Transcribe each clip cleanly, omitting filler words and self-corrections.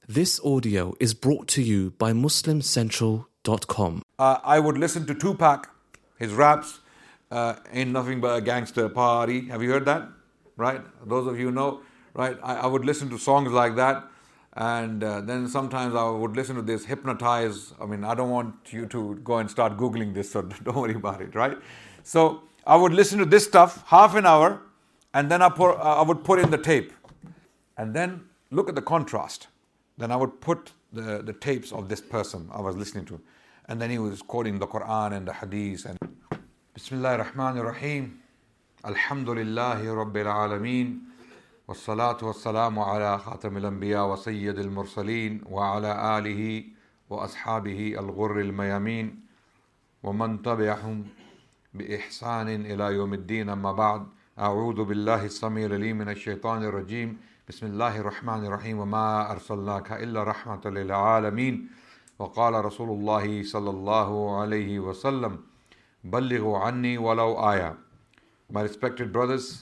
This audio is brought to you by MuslimCentral.com. I would listen to Tupac, his raps, Ain't Nothing But a Gangster Party. Have you heard that? Right? Those of you know, right? I would listen to songs like that. And then sometimes I would listen to this Hypnotize. I mean, I don't want you to go and start Googling this, so don't worry about it, right? So I would listen to this stuff, half an hour, and then I would put in the tape. And then look at the contrast. Then I would put the tapes of this person I was listening to. And then he was quoting the Quran and the Hadith. And Bismillah ar-Rahman ar-Rahim. Alhamdulillahi Rabbil Alameen. والصلاة والسلام على خاتم الأنبياء وسيد المرسلين وعلى آله وأصحابه الغر الميامين ومن تبعهم بإحسان إلى يوم الدين أما بعد أعوذ بالله السميع العليم من الشيطان الرجيم بسم الله الرحمن الرحيم وما أرسلناك إلا رحمة للعالمين وقال رسول الله صلى الله عليه وسلم بلغوا عني ولو آية. My respected brothers,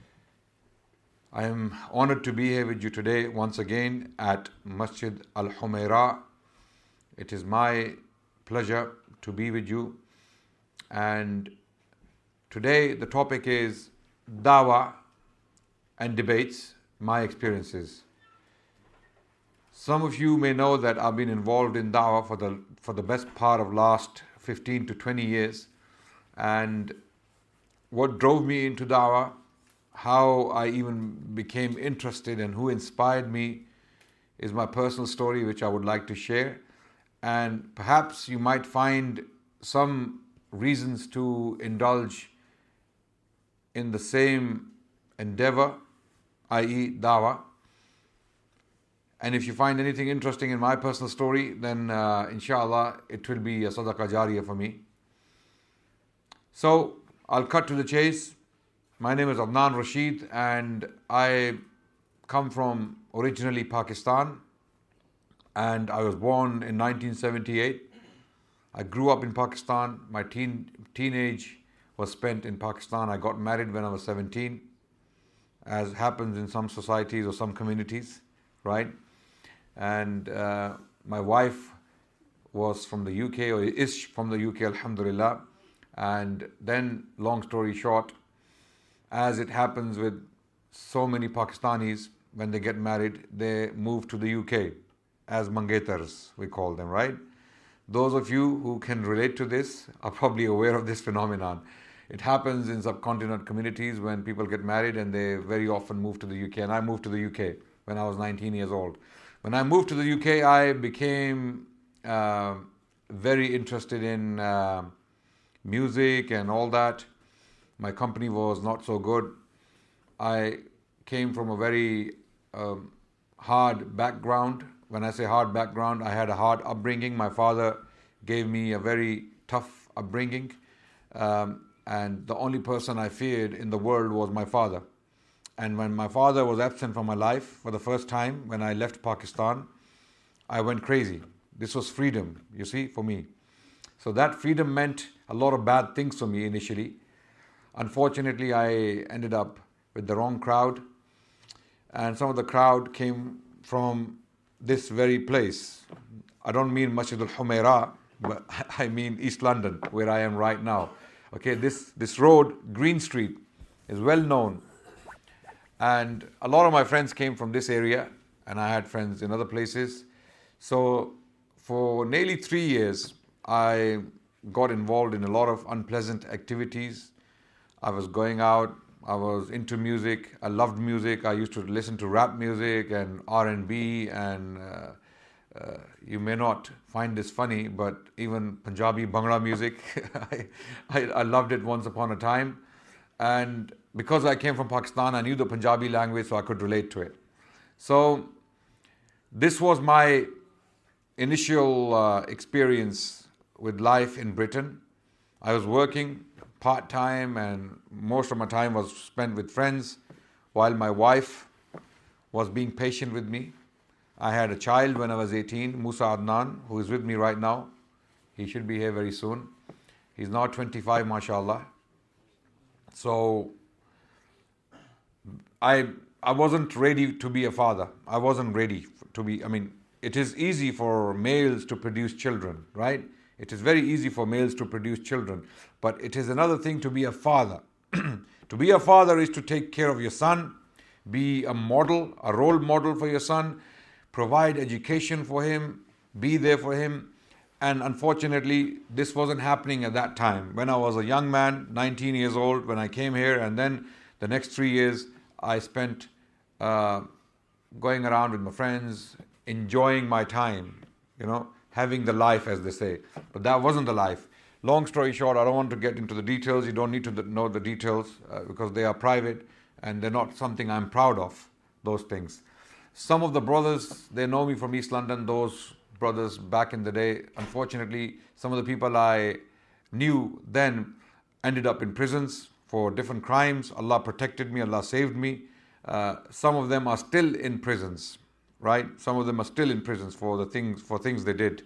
I am honored to be here with you today once again at Masjid Al-Humaira. It is my pleasure to be with you. And today the topic is Dawah and debates, my experiences. Some of you may know that I've been involved in Dawah for the best part of last 15 to 20 years. And what drove me into Dawah, how I even became interested and who inspired me is my personal story, which I would like to share. And perhaps you might find some reasons to indulge in the same endeavor, i.e. Dawah. And if you find anything interesting in my personal story, then inshallah it will be a sadaqah jariyah for me. So I'll cut to the chase. My name is Adnan Rashid and I come from originally Pakistan, and I was born in 1978. I grew up in Pakistan. My teenage was spent in Pakistan. I got married when I was 17, as happens in some societies or some communities, right? And my wife was from the UK, or is from the UK, alhamdulillah. And then, long story short, as it happens with so many Pakistanis, when they get married, they move to the UK as mangetars, we call them, right? Those of you who can relate to this are probably aware of this phenomenon. It happens in subcontinent communities when people get married and they very often move to the UK. And I moved to the UK when I was 19 years old. When I moved to the UK, I became very interested in music and all that. My company was not so good. I came from a very hard background. When I say hard background, I had a hard upbringing. My father gave me a very tough upbringing. And the only person I feared in the world was my father. And when my father was absent from my life for the first time, when I left Pakistan, I went crazy. This was freedom, you see, for me. So that freedom meant a lot of bad things for me initially. Unfortunately, I ended up with the wrong crowd, and some of the crowd came from this very place. I don't mean Masjid Al-Humaira, but I mean East London, where I am right now. Okay, this road, Green Street, is well known. And a lot of my friends came from this area, and I had friends in other places. So for nearly 3 years, I got involved in a lot of unpleasant activities. I was going out, I was into music, I loved music. I used to listen to rap music and R&B, and you may not find this funny, but even Punjabi Bhangra music, I loved it once upon a time. And because I came from Pakistan, I knew the Punjabi language, so I could relate to it. So this was my initial experience with life in Britain. I was working part-time, and most of my time was spent with friends, while my wife was being patient with me. I had a child when I was 18, Musa Adnan, who is with me right now. He should be here very soon. He's now 25, mashallah. So I wasn't ready to be a father. I wasn't ready to be, it is easy for males to produce children, right? It is very easy for males to produce children. But it is another thing to be a father. To be a father is to take care of your son, be a model, a role model for your son, provide education for him, be there for him. And unfortunately, this wasn't happening at that time. When I was a young man, 19 years old, when I came here, and then the next 3 years I spent going around with my friends, enjoying my time, having the life, as they say. But that wasn't the life. Long story short, I don't want to get into the details. You don't need to know the details because they are private and they're not something I'm proud of, those things. Some of the brothers, they know me from East London, those brothers back in the day. Unfortunately, some of the people I knew then ended up in prisons for different crimes. Allah protected me, Allah saved me. Some of them are still in prisons, right? Some of them are still in prisons for things they did.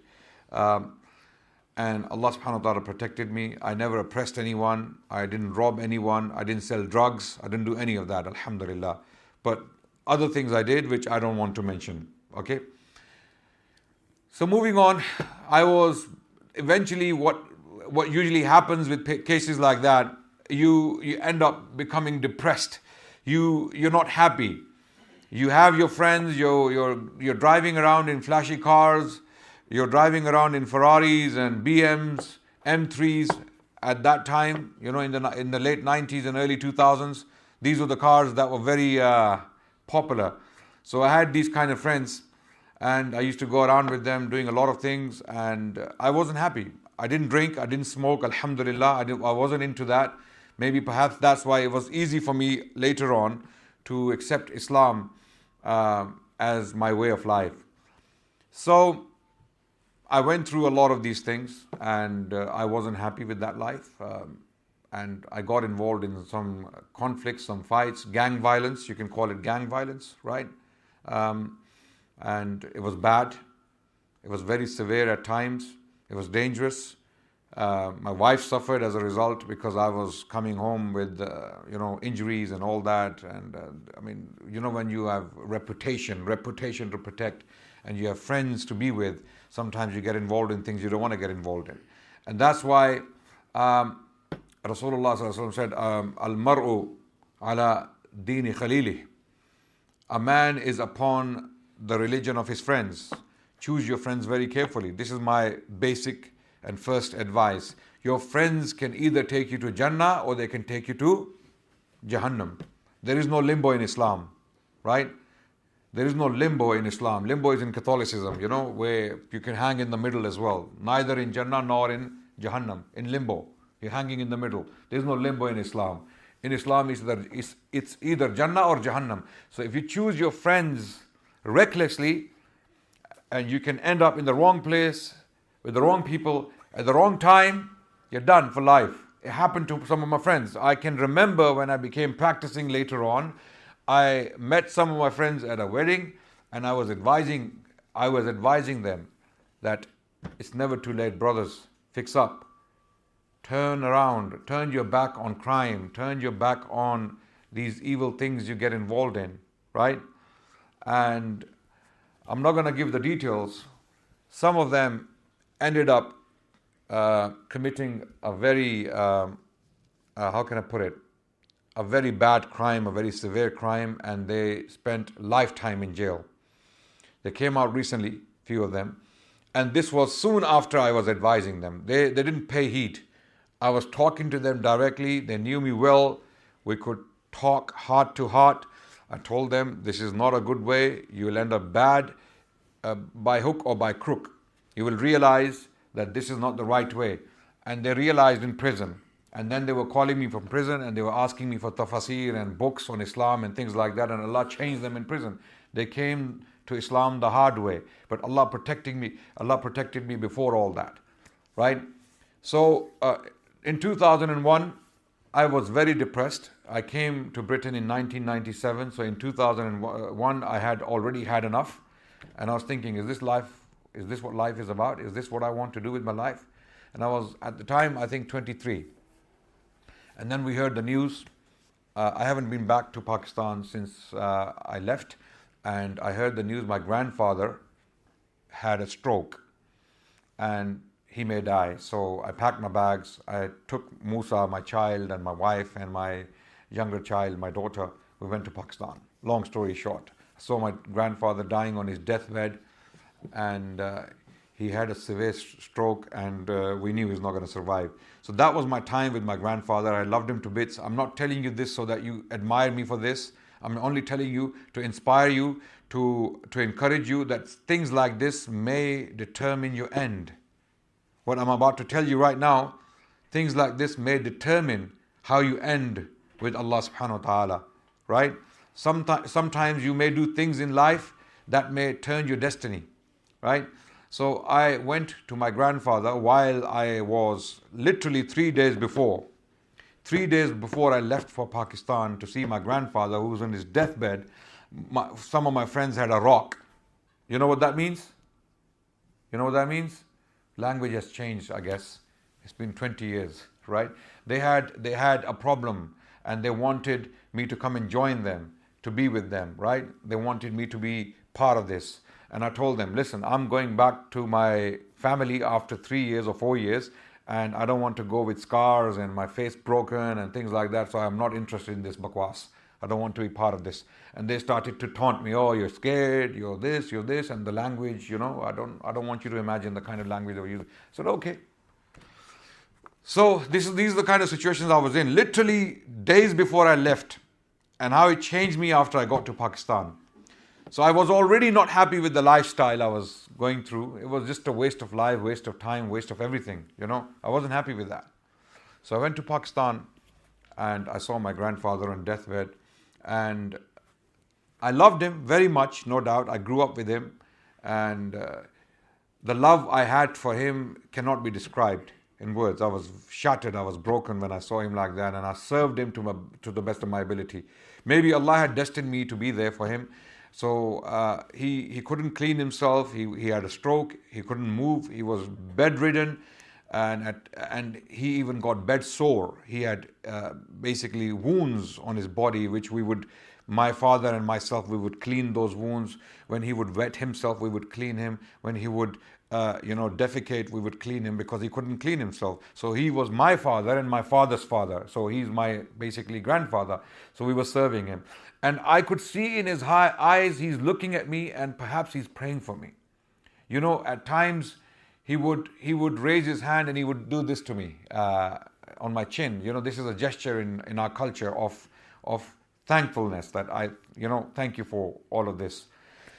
And Allah subhanahu wa ta'ala protected me. I never oppressed anyone. I didn't rob anyone. I didn't sell drugs. I didn't do any of that, alhamdulillah. But other things I did, which I don't want to mention. Okay? So moving on, I was eventually what usually happens with cases like that, you end up becoming depressed. You're not happy. You have your friends, you're driving around in flashy cars, you're driving around in Ferraris and BMs, M3s at that time, in the late 90s and early 2000s. These were the cars that were very popular. So I had these kind of friends and I used to go around with them doing a lot of things, and I wasn't happy. I didn't drink, I didn't smoke, alhamdulillah. I wasn't into that. Maybe perhaps that's why it was easy for me later on to accept Islam as my way of life. So I went through a lot of these things, and I wasn't happy with that life. And I got involved in some conflicts, some fights, gang violence. You can call it gang violence, right? And it was bad. It was very severe at times. It was dangerous. My wife suffered as a result because I was coming home with, injuries and all that. And when you have reputation to protect, and you have friends to be with, sometimes you get involved in things you don't want to get involved in. And that's why Rasulullah ﷺ said, Al-mar'u ala dini khalilih. A man is upon the religion of his friends. Choose your friends very carefully. This is my basic and first advice. Your friends can either take you to Jannah or they can take you to Jahannam. There is no limbo in Islam, right? There is no limbo in Islam. Limbo is in Catholicism, where you can hang in the middle as well. Neither in Jannah nor in Jahannam. In limbo, you're hanging in the middle. There is no limbo in Islam. In Islam, it's either Jannah or Jahannam. So if you choose your friends recklessly, and you can end up in the wrong place, with the wrong people, at the wrong time, you're done for life. It happened to some of my friends. I can remember when I became practicing later on, I met some of my friends at a wedding, and I was advising them that it's never too late, brothers. Fix up. Turn around. Turn your back on crime. Turn your back on these evil things you get involved in, right? And I'm not going to give the details. Some of them ended up committing a very, how can I put it? A very bad crime, a very severe crime, and they spent lifetime in jail. They came out recently, few of them, and this was soon after I was advising them. They didn't pay heed. I was talking to them directly. They knew me well. We could talk heart to heart. I told them, this is not a good way. You will end up bad by hook or by crook. You will realize that this is not the right way. And they realized in prison. And then they were calling me from prison and they were asking me for tafsir and books on Islam and things like that. And Allah changed them in prison. They came to Islam the hard way. But Allah protected me before all that. Right? So in 2001, I was very depressed. I came to Britain in 1997. So in 2001, I had already had enough. And I was thinking, is this life? Is this what life is about? Is this what I want to do with my life? And I was, at the time, I think 23. And then we heard the news. I haven't been back to Pakistan since I left. And I heard the news. My grandfather had a stroke and he may die. So I packed my bags. I took Musa, my child, and my wife, and my younger child, my daughter. We went to Pakistan. Long story short, I saw my grandfather dying on his deathbed, and he had a severe stroke, and we knew he was not going to survive. So that was my time with my grandfather. I loved him to bits. I'm not telling you this so that you admire me for this. I'm only telling you to inspire you, to encourage you that things like this may determine your end. What I'm about to tell you right now, things like this may determine how you end with Allah subhanahu wa ta'ala, right? Sometimes you may do things in life that may turn your destiny, right? So I went to my grandfather while I was literally 3 days before. 3 days before I left for Pakistan to see my grandfather who was on his deathbed, some of my friends had a rock. You know what that means? You know what that means? Language has changed, I guess. It's been 20 years, right? They had a problem and they wanted me to come and join them, to be with them, right? They wanted me to be part of this. And I told them, listen, I'm going back to my family after 3 years or 4 years, and I don't want to go with scars and my face broken and things like that, so I'm not interested in this bakwas. I don't want to be part of this. And they started to taunt me, oh, you're scared, you're this, and the language, I don't want you to imagine the kind of language they were using. I said, okay. So these are the kind of situations I was in, literally days before I left, and how it changed me after I got to Pakistan. So I was already not happy with the lifestyle I was going through. It was just a waste of life, waste of time, waste of everything, I wasn't happy with that. So I went to Pakistan and I saw my grandfather on deathbed, and I loved him very much, no doubt. I grew up with him, and the love I had for him cannot be described in words. I was shattered, I was broken when I saw him like that, and I served him to the best of my ability. Maybe Allah had destined me to be there for him. So he couldn't clean himself. He had a stroke. He couldn't move. He was bedridden, and he even got bed sore. He had basically wounds on his body, which my father and myself, we would clean those wounds. When he would wet himself, we would clean him. When he would defecate, we would clean him because he couldn't clean himself. So he was my father and my father's father. So he's my basically grandfather. So we were serving him. And I could see in his eyes, he's looking at me and perhaps he's praying for me. At times he would raise his hand and he would do this to me on my chin. This is a gesture in our culture of thankfulness that thank you for all of this.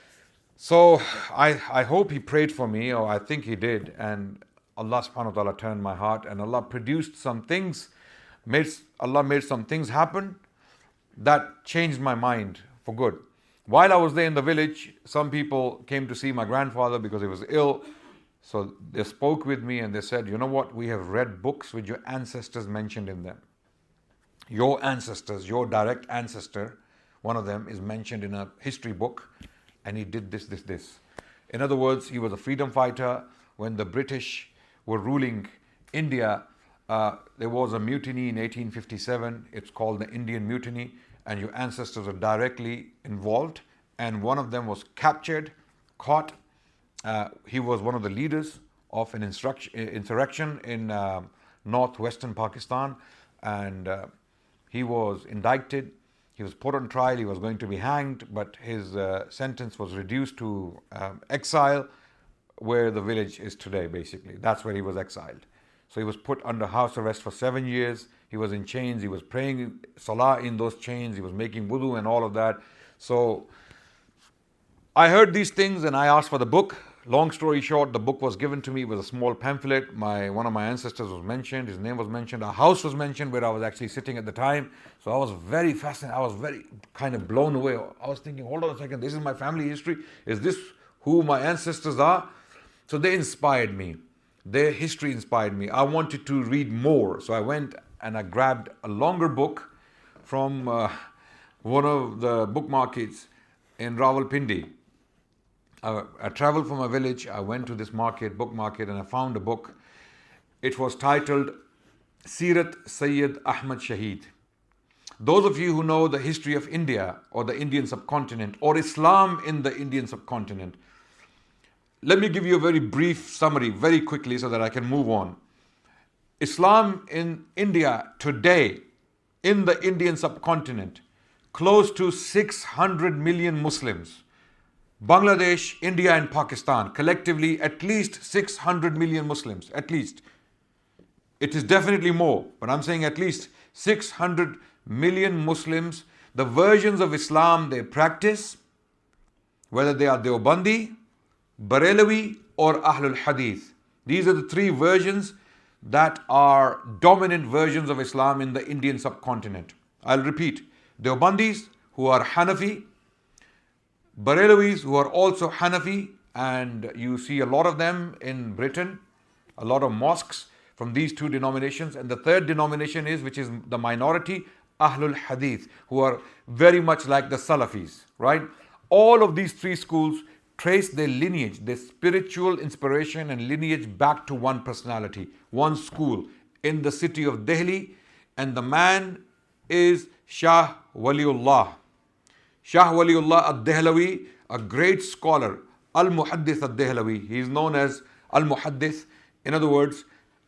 So I hope he prayed for me, or I think he did, and Allah subhanahu wa ta'ala turned my heart, and Allah produced some things, Allah made some things happen that changed my mind for good. While I was there in the village, some people came to see my grandfather because he was ill. So they spoke with me and they said, you know what, we have read books with your ancestors mentioned in them. Your ancestors, your direct ancestor, one of them is mentioned in a history book, and he did this. In other words, he was a freedom fighter. When the British were ruling India, there was a mutiny in 1857. It's called the Indian Mutiny, and your ancestors are directly involved. And one of them was captured, caught. He was one of the leaders of an insurrection in northwestern Pakistan, and he was indicted. He was put on trial. He was going to be hanged, but his sentence was reduced to exile, where the village is today, basically. That's where he was exiled. So he was put under house arrest for 7 years. He was in chains. He was praying salah in those chains. He was making wudu and all of that. So I heard these things and I asked for the book. Long story short, the book was given to me. It was a small pamphlet. One of my ancestors was mentioned. His name was mentioned. Our house was mentioned where I was actually sitting at the time. So I was very fascinated. I was very kind of blown away. I was thinking, hold on a second. This is my family history. Is this who my ancestors are? So they inspired me. Their history inspired me. I wanted to read more. So I went and I grabbed a longer book from one of the book markets in Rawalpindi. I traveled from a village. I went to this book market, and I found a book. It was titled Sirat Sayyid Ahmad Shaheed. Those of you who know the history of India or the Indian subcontinent or Islam in the Indian subcontinent, let me give you a very brief summary very quickly so that I can move on. Islam in India today, in the Indian subcontinent, close to 600 million Muslims. Bangladesh, India and Pakistan, collectively at least 600 million Muslims, at least. It is definitely more, but I'm saying at least 600 million Muslims. The versions of Islam they practice, whether they are Deobandi, Barelvi or Ahlul Hadith. These are the three versions that are dominant versions of Islam in the Indian subcontinent. I'll repeat. Deobandis, who are Hanafi, Barelvis, who are also Hanafi, and you see a lot of them in Britain, a lot of mosques from these two denominations. And the third denomination is, which is the minority, Ahlul Hadith, who are very much like the Salafis, right? All of these three schools trace their lineage, their spiritual inspiration and lineage back to one personality, one school in the city of Delhi, and the man is Shah Waliullah. Shah Waliullah al-Dehlawi, a great scholar, Al-Muhaddith al-Dehlawi. He is known as Al-Muhaddith. In other words,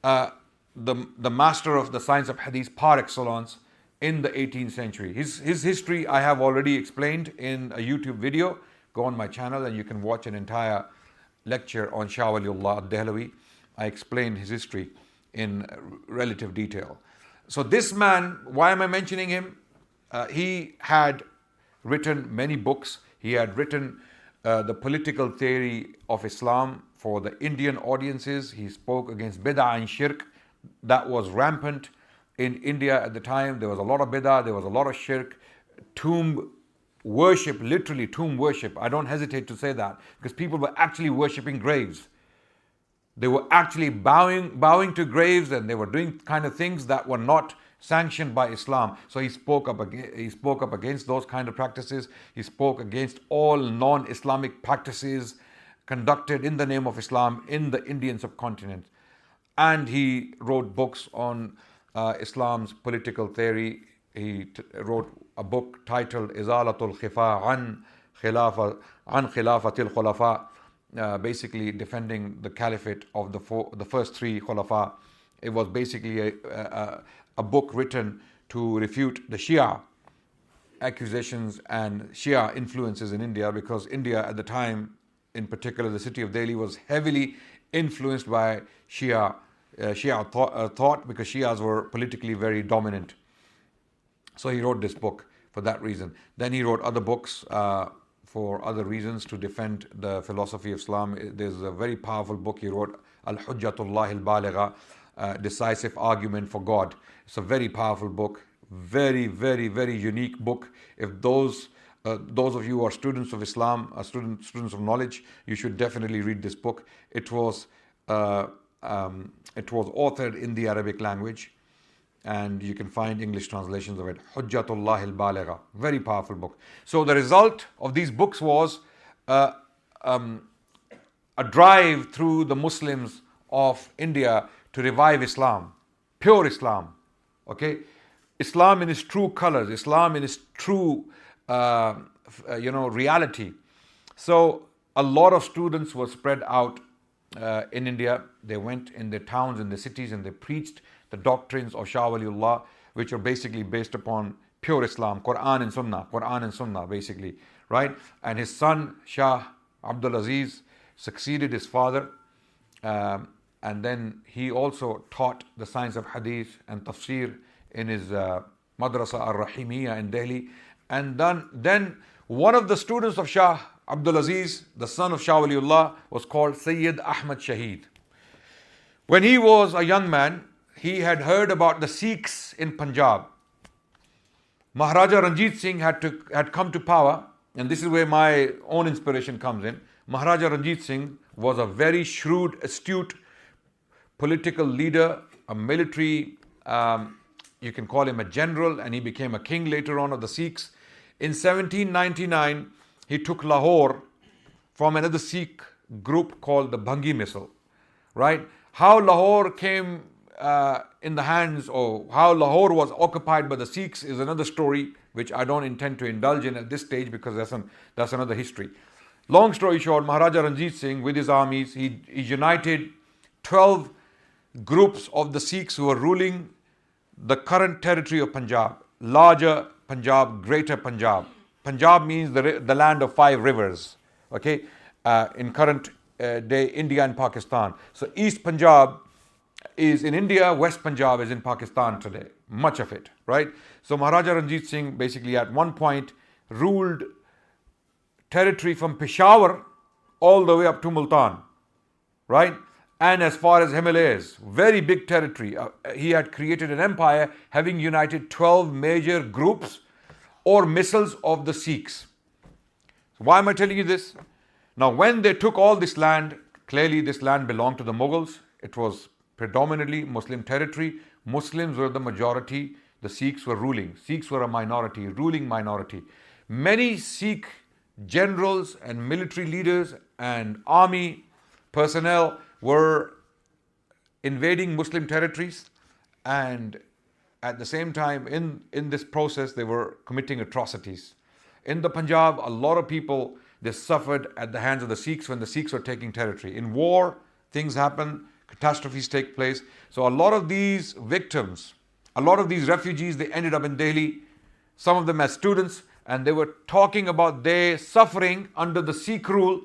the master of the science of hadith par excellence in the 18th century. His history I have already explained in a YouTube video. Go on my channel and you can watch an entire lecture on Shah Waliullah al-Dehlawi. I explained his history in relative detail. So this man, why am I mentioning him? He had written many books. He had written the political theory of Islam for the Indian audiences. He spoke against bid'ah and shirk that was rampant in India at the time. There was a lot of bid'ah, there was a lot of shirk, tomb worship, literally tomb worship. I don't hesitate to say that because people were actually worshipping graves. They were actually bowing to graves, and they were doing kind of things that were not sanctioned by Islam. So he spoke up against those kind of practices. He spoke against all non-Islamic practices conducted in the name of Islam in the Indian subcontinent. And he wrote books on Islam's political theory. He wrote a book titled Izalatul Khifa an Khilafatil Khulafa, basically defending the caliphate of the first three Khulafa. It was basically a book written to refute the Shia accusations and Shia influences in India, because India at the time, in particular the city of Delhi, was heavily influenced by Shia thought, because Shias were politically very dominant. So he wrote this book for that reason. Then he wrote other books for other reasons to defend the philosophy of Islam. There's a very powerful book he wrote, Al-Hujjatullah al-Baligha, Decisive Argument for God. It's a very powerful book, very, very, very unique book. If those of you who are students of Islam, students of knowledge, you should definitely read this book. It was authored in the Arabic language, and you can find English translations of it. Hujjatullah al-Baligha, very powerful book. So the result of these books was a drive through the Muslims of India to revive Islam, pure Islam. Okay, Islam in its true colors, Islam in its true reality. So a lot of students were spread out in India. They went in their towns, in the cities, and they preached the doctrines of Shah Waliullah, which are basically based upon pure Islam, Quran and Sunnah basically, right? And his son Shah Abdul Aziz succeeded his father, and then he also taught the science of hadith and tafsir in his Madrasa al-Rahimiyya in Delhi. And then one of the students of Shah Abdul Aziz, the son of Shah Waliullah, was called Sayyid Ahmad Shaheed. When he was a young man, he had heard about the Sikhs in Punjab. Maharaja Ranjit Singh had come to power, and this is where my own inspiration comes in. Maharaja Ranjit Singh was a very shrewd, astute political leader, a military, you can call him a general, and he became a king later on of the Sikhs. In 1799, he took Lahore from another Sikh group called the Bhangi Misl, right? How Lahore came in the hands, or how Lahore was occupied by the Sikhs, is another story which I don't intend to indulge in at this stage, because that's another history. Long story short, Maharaja Ranjit Singh with his armies, he united 12 groups of the Sikhs who were ruling the current territory of Punjab, larger Punjab, greater Punjab. Punjab means the land of 5 rivers, okay, in current day India and Pakistan. So East Punjab is in India, West Punjab is in Pakistan today, much of it, right? So Maharaja Ranjit Singh basically at one point ruled territory from Peshawar all the way up to Multan, right? And as far as Himalayas, very big territory. He had created an empire having united 12 major groups or missiles of the Sikhs. So why am I telling you this? Now, when they took all this land, clearly this land belonged to the Mughals. It was predominantly Muslim territory. Muslims were the majority. The Sikhs were ruling. Sikhs were a minority, ruling minority. Many Sikh generals and military leaders and army personnel were invading Muslim territories, and at the same time in this process they were committing atrocities. In the Punjab, a lot of people, they suffered at the hands of the Sikhs when the Sikhs were taking territory. In war, things happen, catastrophes take place. So a lot of these victims, a lot of these refugees, they ended up in Delhi, some of them as students, and they were talking about their suffering under the Sikh rule.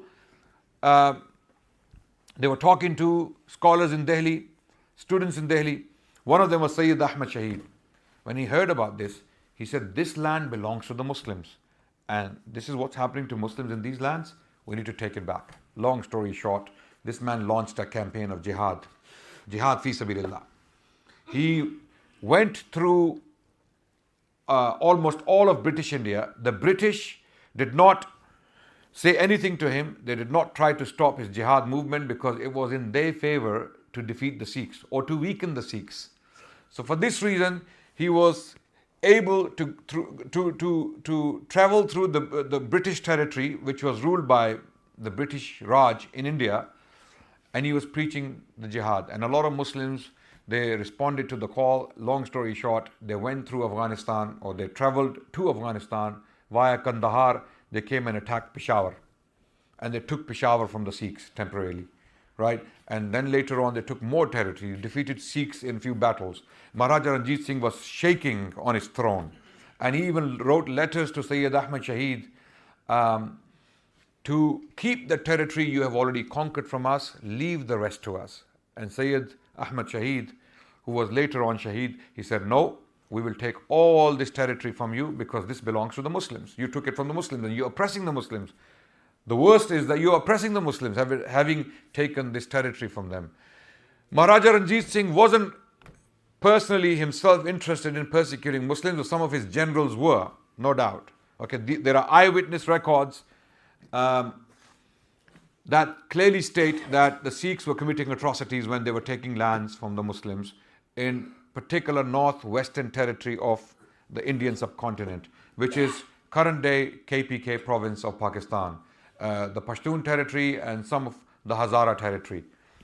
They were talking to scholars in Delhi, students in Delhi. One of them was Sayyid Ahmad Shaheed. When he heard about this, he said, this land belongs to the Muslims. And this is what's happening to Muslims in these lands. We need to take it back. Long story short, this man launched a campaign of jihad. Jihad fi sabilillah. He went through almost all of British India. The British did not say anything to him. They did not try to stop his jihad movement because it was in their favor to defeat the Sikhs or to weaken the Sikhs. So for this reason, he was able to travel through the British territory, which was ruled by the British Raj in India, and he was preaching the jihad. And a lot of Muslims, they responded to the call. Long story short, they went through Afghanistan, or they traveled to Afghanistan via Kandahar. They came and attacked Peshawar, and they took Peshawar from the Sikhs temporarily, right? And then later on they took more territory, defeated Sikhs in few battles. Maharaja Ranjit Singh was shaking on his throne, and he even wrote letters to Sayyid Ahmad Shaheed to keep the territory you have already conquered from us, leave the rest to us. And Sayyid Ahmad Shaheed, who was later on Shaheed, he said, no, we will take all this territory from you because this belongs to the Muslims. You took it from the Muslims and you're oppressing the Muslims. The worst is that you're oppressing the Muslims, having taken this territory from them. Maharaja Ranjit Singh wasn't personally himself interested in persecuting Muslims, but some of his generals were, no doubt. Okay, there are eyewitness records that clearly state that the Sikhs were committing atrocities when they were taking lands from the Muslims in particular northwestern territory of the Indian subcontinent, which is current day KPK province of Pakistan, the Pashtun territory and some of the Hazara territory.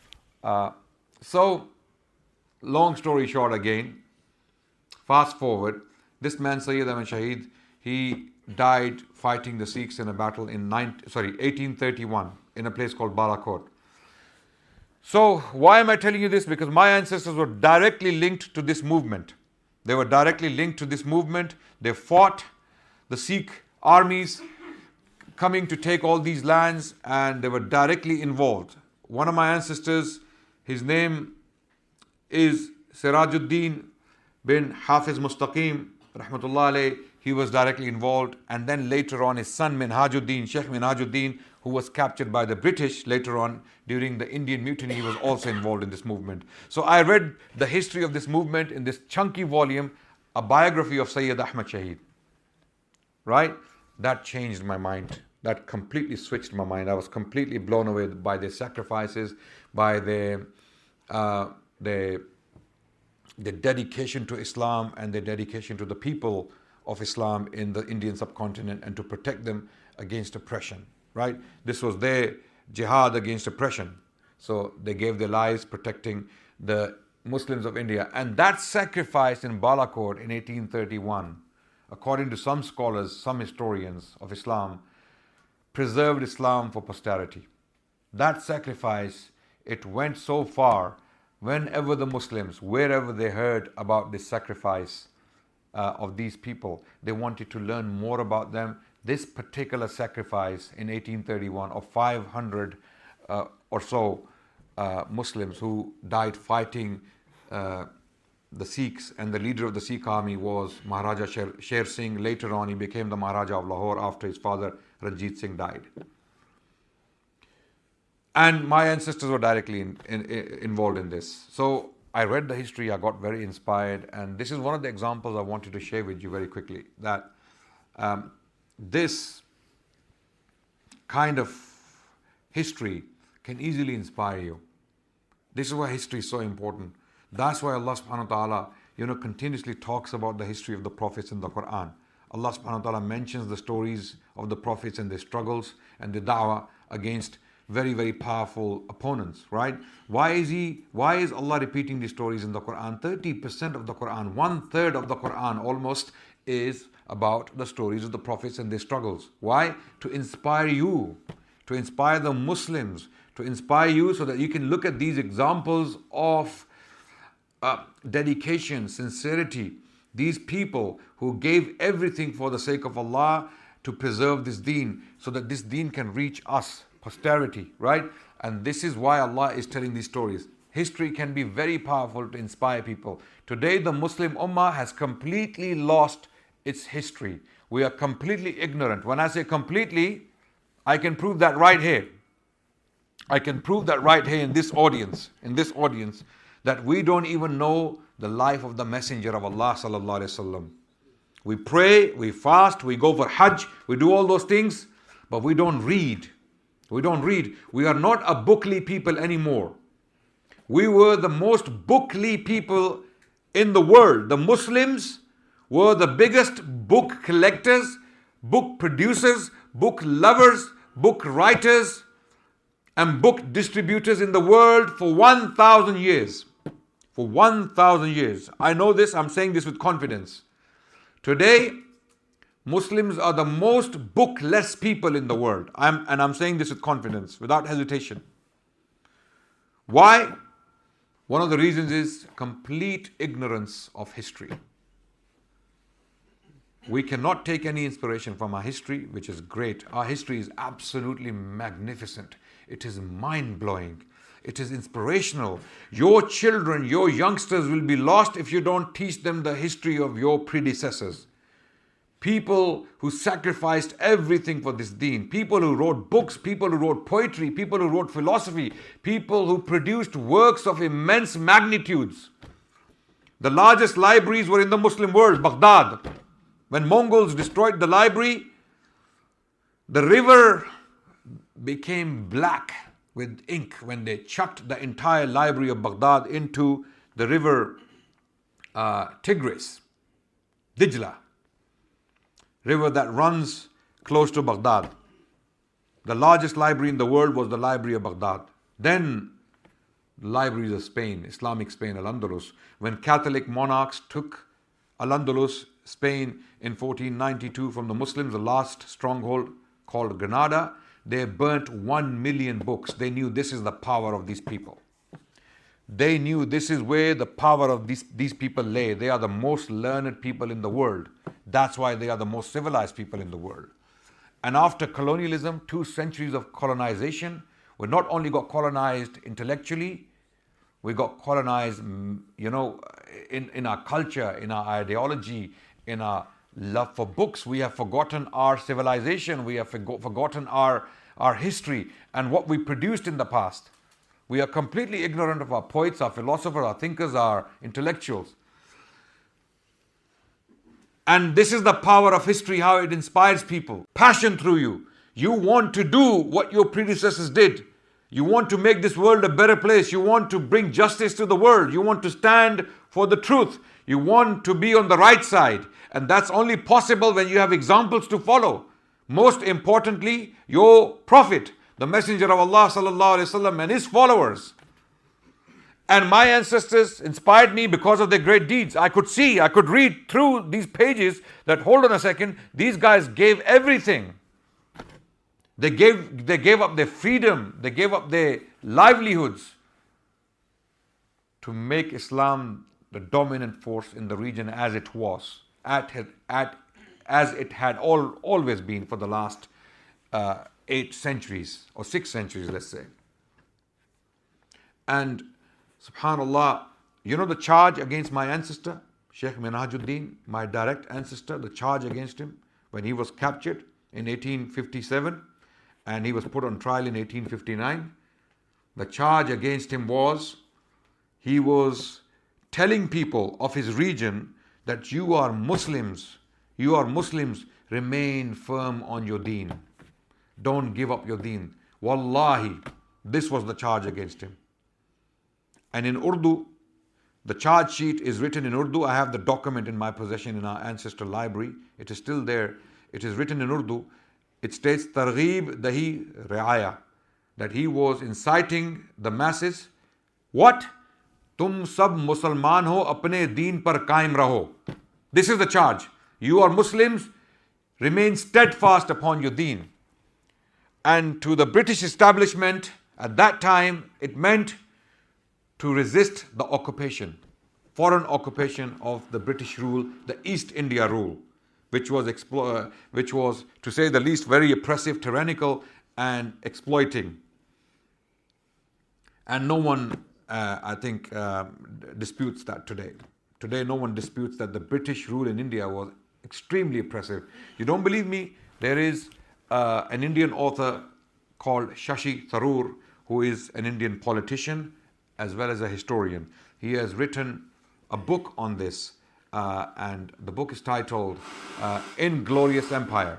So, long story short again, fast forward, this man Sayyid Ahmad Shaheed, he died fighting the Sikhs in a battle in 1831 in a place called Balakot. So, why am I telling you this? Because my ancestors were directly linked to this movement. They were directly linked to this movement. They fought the Sikh armies coming to take all these lands, and they were directly involved. One of my ancestors, his name is Sirajuddin bin Hafiz Mustaqim, rahmatullah alayh. He was directly involved, and then later on his son Minhajuddin, Sheikh Minhajuddin, who was captured by the British later on during the Indian Mutiny, he was also involved in this movement. So I read the history of this movement in this chunky volume, a biography of Sayyid Ahmad Shaheed. Right? That changed my mind. That completely switched my mind. I was completely blown away by their sacrifices, by their dedication to Islam and their dedication to the people of Islam in the Indian subcontinent and to protect them against oppression. Right? This was their jihad against oppression. So they gave their lives protecting the Muslims of India. And that sacrifice in Balakot in 1831, according to some scholars, some historians of Islam, preserved Islam for posterity. That sacrifice, it went so far. Whenever the Muslims, wherever they heard about this sacrifice of these people, they wanted to learn more about them. This particular sacrifice in 1831 of 500 or so Muslims who died fighting the Sikhs, and the leader of the Sikh army was Maharaja Sher Singh. Later on, he became the Maharaja of Lahore after his father Ranjit Singh died. And my ancestors were directly involved in this. So I read the history, I got very inspired, and this is one of the examples I wanted to share with you very quickly, that this kind of history can easily inspire you. This is why history is so important. That's why Allah subhanahu wa ta'ala, continuously talks about the history of the prophets in the Quran. Allah subhanahu wa ta'ala mentions the stories of the prophets and their struggles and the da'wah against very, very powerful opponents, right? Why is Allah repeating these stories in the Quran? 30% of the Quran, 1/3 of the Quran almost, is about the stories of the prophets and their struggles. Why? To inspire you, to inspire the Muslims, to inspire you so that you can look at these examples of dedication, sincerity. These people who gave everything for the sake of Allah to preserve this deen, so that this deen can reach us, posterity, right? And this is why Allah is telling these stories. History can be very powerful to inspire people. Today, the Muslim Ummah has completely lost its history. We are completely ignorant. When I say completely, I can prove that right here. I can prove that right here in this audience, that we don't even know the life of the Messenger of Allah sallallahu alaihi wasallam. We pray, we fast, we go for Hajj, we do all those things, but we don't read. We don't read. We are not a bookly people anymore. We were the most bookly people in the world. The Muslims were the biggest book collectors, book producers, book lovers, book writers, and book distributors in the world for 1,000 years. For 1,000 years. I know this, I'm saying this with confidence. Today, Muslims are the most bookless people in the world. I'm saying this with confidence, without hesitation. Why? One of the reasons is complete ignorance of history. We cannot take any inspiration from our history, which is great. Our history is absolutely magnificent. It is mind-blowing. It is inspirational. Your children, your youngsters will be lost if you don't teach them the history of your predecessors. People who sacrificed everything for this deen, people who wrote books, people who wrote poetry, people who wrote philosophy, people who produced works of immense magnitudes. The largest libraries were in the Muslim world, Baghdad. When Mongols destroyed the library, the river became black with ink when they chucked the entire library of Baghdad into the river Tigris, Dijla, river that runs close to Baghdad. The largest library in the world was the Library of Baghdad. Then the libraries of Spain, Islamic Spain, Al-Andalus. When Catholic monarchs took Al-Andalus, Spain, in 1492 from the Muslims, the last stronghold called Granada, they burnt 1 million books. They knew this is the power of these people. They knew this is where the power of these people lay. They are the most learned people in the world. That's why they are the most civilized people in the world. And after colonialism, 2 centuries of colonization, we not only got colonized intellectually, we got colonized, in our culture, in our ideology, in our love for books. We have forgotten our civilization. We have forgotten our history and what we produced in the past. We are completely ignorant of our poets, our philosophers, our thinkers, our intellectuals. And this is the power of history, how it inspires people. Passion through you. You want to do what your predecessors did. You want to make this world a better place. You want to bring justice to the world. You want to stand for the truth. You want to be on the right side. And that's only possible when you have examples to follow. Most importantly, your Prophet, the Messenger of Allah sallallahu alaihi wasallam, and his followers. And my ancestors inspired me because of their great deeds. I could read through these pages that, hold on a second, these guys gave everything. They gave up their freedom, they gave up their livelihoods to make Islam the dominant force in the region as it was, as it had always been for the last 8 centuries or 6 centuries, let's say. And subhanallah, you know the charge against my ancestor, Sheikh Minhajuddin, my direct ancestor, the charge against him when he was captured in 1857 and he was put on trial in 1859. The charge against him was, he was telling people of his region that you are Muslims, remain firm on your deen. Don't give up your deen. Wallahi, this was the charge against him. And in Urdu, the charge sheet is written in Urdu. I have the document in my possession in our ancestral library. It is still there. It is written in Urdu. It states, Targheeb dahi riaya, that he was inciting the masses. What? Tum sab Musalman ho, apne deen par qaim raho. This is the charge. You are Muslims, remain steadfast upon your deen. And to the British establishment at that time, it meant to resist the occupation, foreign occupation of the British rule, the East India rule, which was, to say the least, very oppressive, tyrannical, and exploiting. And no one, I think, disputes that today. Today, no one disputes that the British rule in India was extremely oppressive. You don't believe me? There is an Indian author called Shashi Tharoor, who is an Indian politician as well as a historian. He has written a book on this, and the book is titled Inglorious Empire.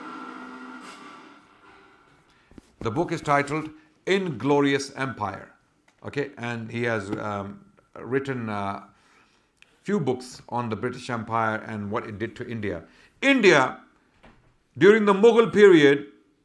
The book is titled Inglorious Empire. Okay, and he has written few books on the British Empire and what it did to India. India, during the Mughal period,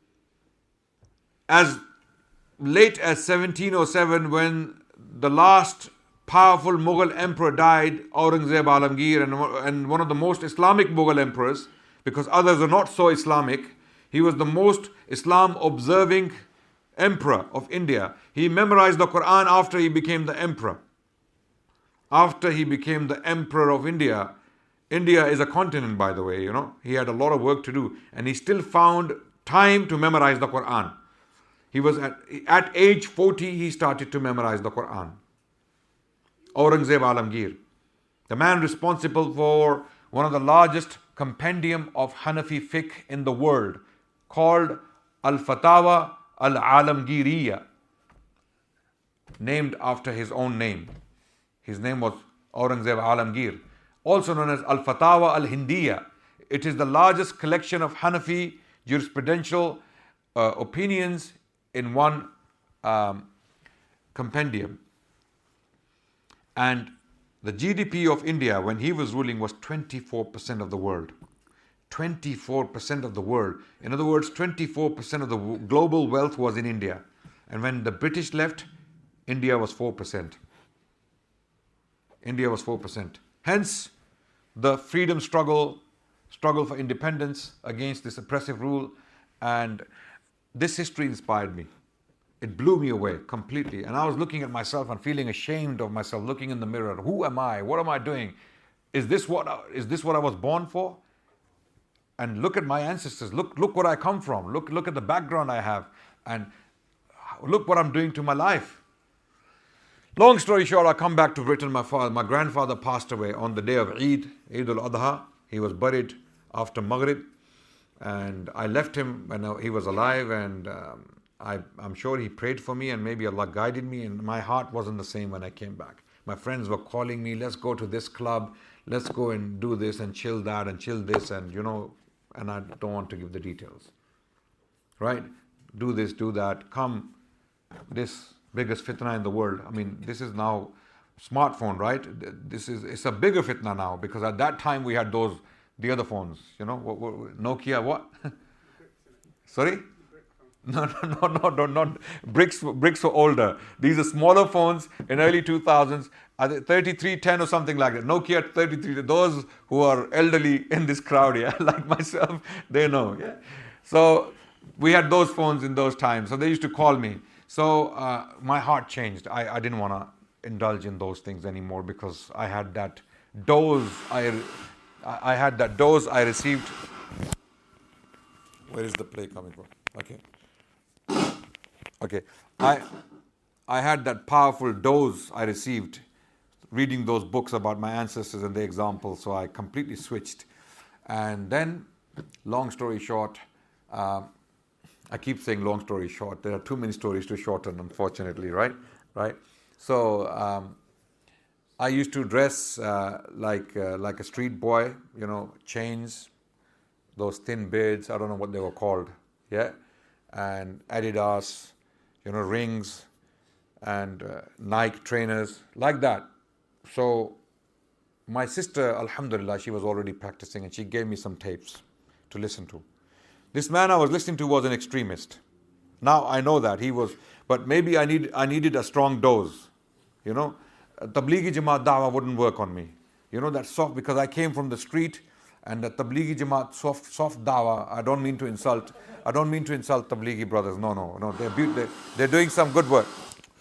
as late as 1707, when the last powerful Mughal emperor died, Aurangzeb Alamgir, and one of the most Islamic Mughal emperors, because others are not so Islamic, he was the most Islam observing emperor of India. He memorized the Quran after he became the emperor. After he became the emperor of India. India is a continent, by the way, you know. He had a lot of work to do, and he still found time to memorize the Quran. He was at age 40, he started to memorize the Quran. Aurangzeb Alamgir, the man responsible for one of the largest compendium of Hanafi fiqh in the world, called Al-Fatawa Al-Alamgiriya, named after his own name. His name was Aurangzeb Alamgir, also known as Al-Fatawa Al-Hindiya. It is the largest collection of Hanafi jurisprudential opinions in one compendium. And the GDP of India when he was ruling was 24% of the world. 24% of the world. In other words, 24% of the global wealth was in India. And when the British left, India was 4%. India was 4%. Hence, the freedom struggle for independence against this oppressive rule. And this history inspired me. It blew me away completely. And I was looking at myself and feeling ashamed of myself, looking in the mirror. Who am I? What am I doing? Is this what I was born for? And look at my ancestors. Look where I come from. Look at the background I have. And look what I'm doing to my life. Long story short, I come back to Britain. My grandfather passed away on the day of Eid al-Adha. He was buried after Maghrib. And I left him when he was alive, and I'm sure he prayed for me, and maybe Allah guided me, and my heart wasn't the same when I came back. My friends were calling me, let's go to this club, let's go and do this and chill that and chill this, and and I don't want to give the details. Right? Do this, do that, come, this biggest fitna in the world. I mean, this is now smartphone, right? It's a bigger fitna now, because at that time we had the other phones, Nokia, what? Sorry? No, not bricks were older. These are smaller phones in early 2000s, 3310 or something like that. Nokia 33. Those who are elderly in this crowd, yeah, like myself, they know. Yeah. So We had those phones in those times, so they used to call me. So my heart changed. I didn't want to indulge in those things anymore because I had that dose. I had that dose I received. Where is the play coming from? Okay. I had that powerful dose I received reading those books about my ancestors and the examples, so I completely switched. And then, long story short, I keep saying long story short. There are too many stories to shorten, unfortunately, right? So I used to dress like a street boy, chains, those thin beards. I don't know what they were called, yeah, and Adidas, rings, and Nike trainers, like that. So my sister, alhamdulillah, she was already practicing, and she gave me some tapes to listen to. This man I was listening to was an extremist. Now I know that he was, but maybe I needed a strong dose. Tablighi Jamaat Dawah wouldn't work on me. That soft, because I came from the street, and the Tablighi Jamaat soft Dawah. I don't mean to insult Tablighi brothers. No. They're doing some good work.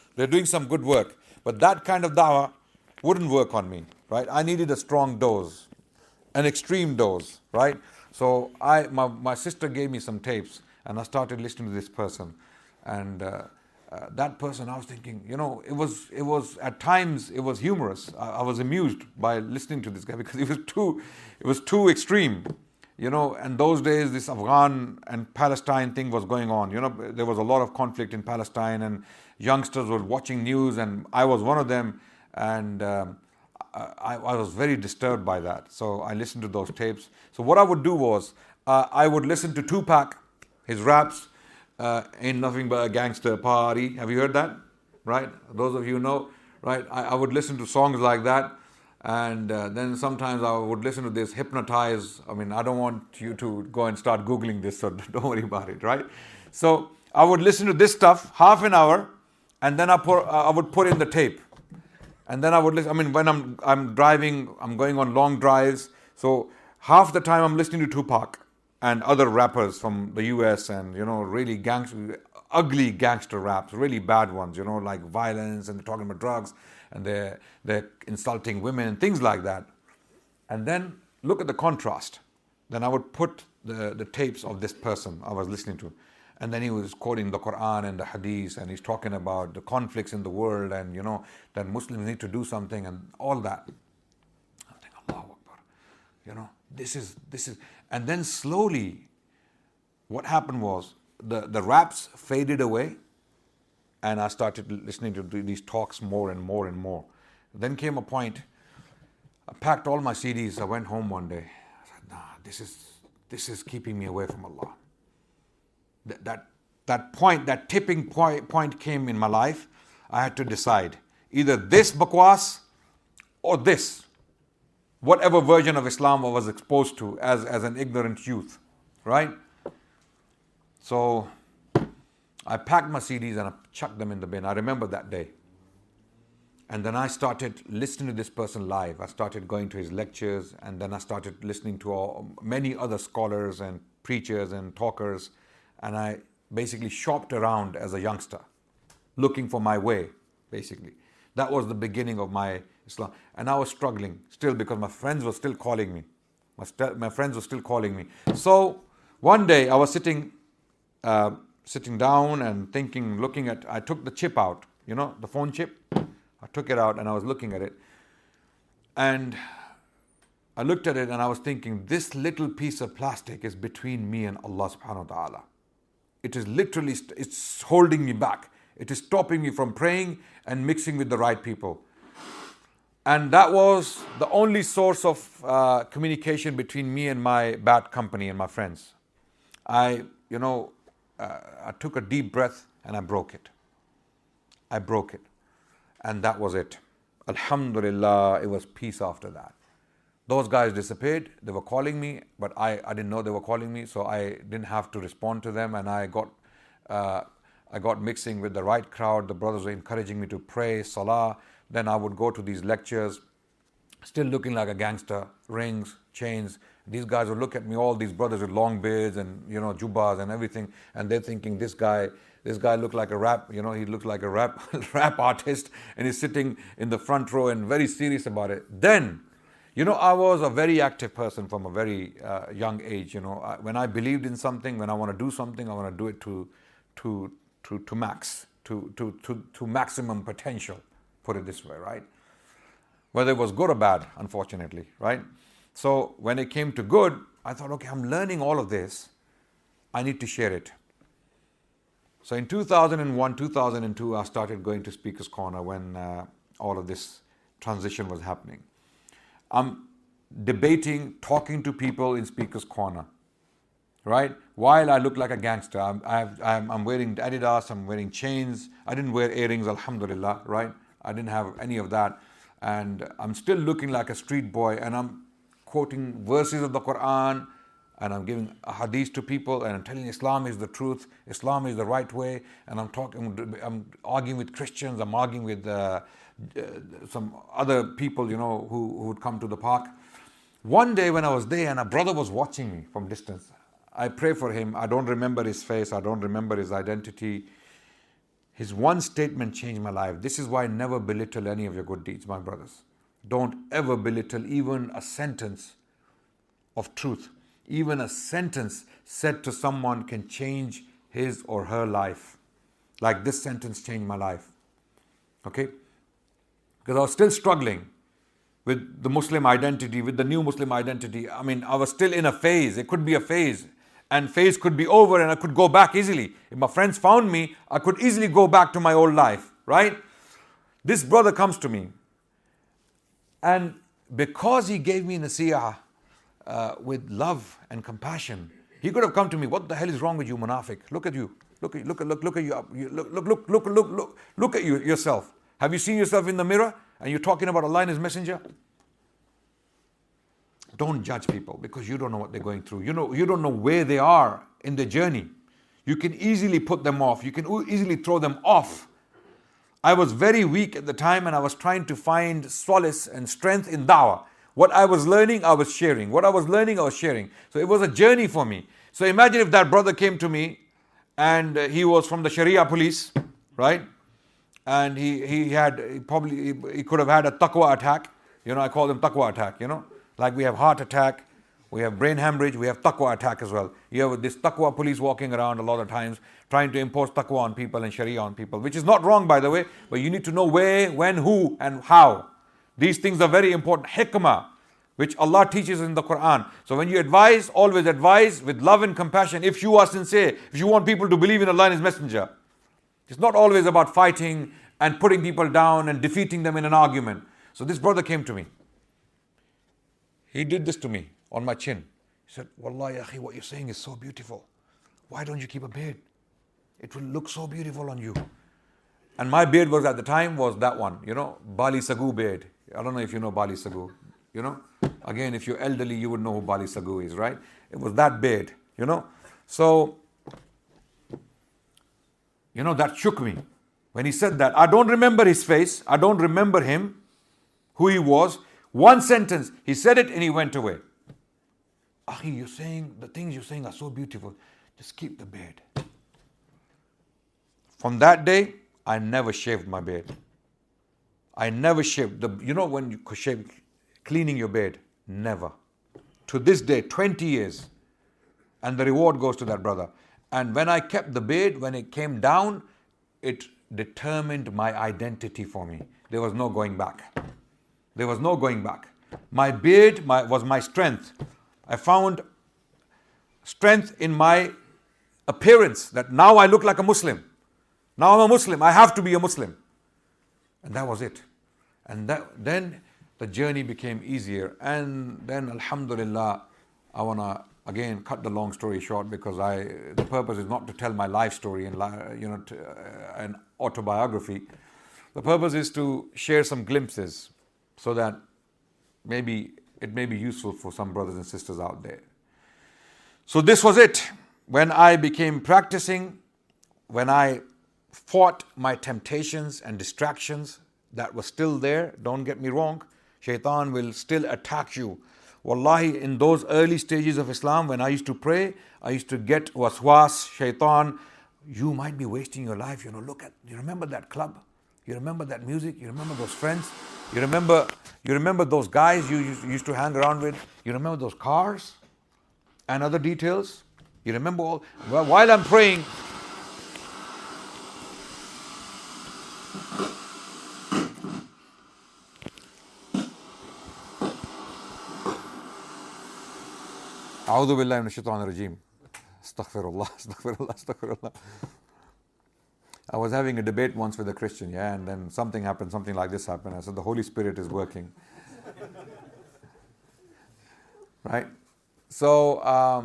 But that kind of Dawah wouldn't work on me, right? I needed a strong dose, an extreme dose, right? So my sister gave me some tapes, and I started listening to this person, and that person, I was thinking, it was at times it was humorous. I was amused by listening to this guy because it was too extreme, And those days, this Afghan and Palestine thing was going on. There was a lot of conflict in Palestine, and youngsters were watching news, and I was one of them, and I was very disturbed by that. So I listened to those tapes. So what I would do was, I would listen to Tupac, his raps, Ain't Nothing But a Gangster Party. Have you heard that? Right? Those of you know, right? I would listen to songs like that. And then sometimes I would listen to this Hypnotize. I mean, I don't want you to go and start Googling this, so don't worry about it, right? So I would listen to this stuff, half an hour, and then I would put in the tape. And then I would listen. I mean, when I'm driving, I'm going on long drives. So half the time I'm listening to Tupac and other rappers from the US, and really ugly gangster raps, really bad ones, like violence, and they're talking about drugs, and they're insulting women and things like that. And then look at the contrast. Then I would put the tapes of this person I was listening to. And then he was quoting the Quran and the Hadith, and he's talking about the conflicts in the world, and that Muslims need to do something, and all that. I'm thinking, Allahu Akbar. This is, and then slowly, what happened was the raps faded away, and I started listening to these talks more and more and more. Then came a point, I packed all my CDs. I went home one day. I said, nah, this is keeping me away from Allah. That point, that tipping point came in my life. I had to decide either this bakwas or this, whatever version of Islam I was exposed to as an ignorant youth, right? So I packed my CDs and I chucked them in the bin. I remember that day. And then I started listening to this person live. I started going to his lectures, and then I started listening to many other scholars and preachers and talkers. And I basically shopped around as a youngster, looking for my way, basically. That was the beginning of my Islam. And I was struggling still because my friends were still calling me. My friends were still calling me. So one day I was sitting down and thinking, I took the chip out, the phone chip. I took it out and I was looking at it. And I looked at it and I was thinking, this little piece of plastic is between me and Allah subhanahu wa ta'ala. It is literally, it's holding me back. It is stopping me from praying and mixing with the right people. And that was the only source of communication between me and my bad company and my friends. I took a deep breath and I broke it. And that was it. Alhamdulillah, it was peace after that. Those guys disappeared. They were calling me, but I didn't know they were calling me, so I didn't have to respond to them. And I got mixing with the right crowd. The brothers were encouraging me to pray, salah. Then I would go to these lectures, still looking like a gangster, rings, chains, these guys would look at me, all these brothers with long beards and, jubbas and everything, and they're thinking this guy looked like a rap, he looked like a rap rap artist, and he's sitting in the front row and very serious about it. Then, I was a very active person from a very young age. When I believed in something, when I want to do something, I want to do it to max, to maximum potential. Put it this way, right? Whether it was good or bad, unfortunately, right? So when it came to good, I thought, okay, I'm learning all of this. I need to share it. So in 2001, 2002, I started going to Speaker's Corner when all of this transition was happening. I'm debating, talking to people in Speaker's Corner, right? While I look like a gangster, I'm wearing Adidas, I'm wearing chains. I didn't wear earrings, alhamdulillah, right? I didn't have any of that. And I'm still looking like a street boy, and I'm quoting verses of the Quran, and I'm giving a hadith to people, and I'm telling Islam is the truth, Islam is the right way, and I'm arguing with Christians, I'm arguing with some other people, who would come to the park. One day when I was there and a brother was watching me from distance, I pray for him. I don't remember his face, I don't remember his identity. His one statement changed my life. This is why I never belittle any of your good deeds, my brothers. Don't ever belittle even a sentence of truth. Even a sentence said to someone can change his or her life. Like this sentence changed my life. Okay? Because I was still struggling with the Muslim identity, with the new Muslim identity. I mean, I was still in a phase. It could be a phase. And phase could be over and I could go back easily. If my friends found me, I could easily go back to my old life. Right? This brother comes to me. And because he gave me nasiyah with love and compassion, he could have come to me, what the hell is wrong with you, munafiq? Look at you. Look at you. Look at you yourself. Have you seen yourself in the mirror and you're talking about Allah and His Messenger? Don't judge people because you don't know what they're going through. You don't know where they are in their journey. You can easily put them off. You can easily throw them off. I was very weak at the time and I was trying to find solace and strength in da'wah. What I was learning, I was sharing. What I was learning, I was sharing. So it was a journey for me. So imagine if that brother came to me and he was from the Sharia police, right? And he could have had a taqwa attack. I call them taqwa attack, Like we have heart attack, we have brain hemorrhage, we have taqwa attack as well. You have this taqwa police walking around a lot of times trying to impose taqwa on people and sharia on people, which is not wrong, by the way, but you need to know where, when, who and how. These things are very important. Hikmah, which Allah teaches in the Quran. So when you advise, always advise with love and compassion if you are sincere, if you want people to believe in Allah and His Messenger. It's not always about fighting and putting people down and defeating them in an argument. So this brother came to me. He did this to me on my chin. He said, Wallahi, akhi, what you're saying is so beautiful. Why don't you keep a beard? It will look so beautiful on you. And my beard was at the time was that one, Bali Sagu beard. I don't know if you know Bali Sagu, Again, if you're elderly, you would know who Bali Sagu is, right? It was that beard, So, that shook me. When he said that, I don't remember his face. I don't remember him, who he was. One sentence, he said it and he went away. Akhi, the things you're saying are so beautiful. Just keep the beard. From that day, I never shaved my beard. I never shaved. When you shave, cleaning your beard? Never. To this day, 20 years. And the reward goes to that brother. And when I kept the beard, when it came down, it determined my identity for me. There was no going back. There was no going back. My beard was my strength. I found strength in my appearance that now I look like a Muslim. Now I'm a Muslim. I have to be a Muslim. And that was it. And then the journey became easier. And then, alhamdulillah, I want to again cut the long story short because the purpose is not to tell my life story and an autobiography. The purpose is to share some glimpses so that maybe it may be useful for some brothers and sisters out there. So this was it. When I became practicing, when I fought my temptations and distractions that were still there, don't get me wrong, shaitan will still attack you Wallahi, in those early stages of Islam, when I used to pray, I used to get waswas, shaitan. You might be wasting your life. You remember that club? You remember that music? You remember those friends? You remember those guys you used to hang around with? You remember those cars and other details? You remember all? Well, while I'm praying, A'udhu billahi minash shaitanir rajeem. Astaghfirullah, astaghfirullah, astaghfirullah. I was having a debate once with a Christian, and then something happened, something like this happened. I said, the Holy Spirit is working. Right? So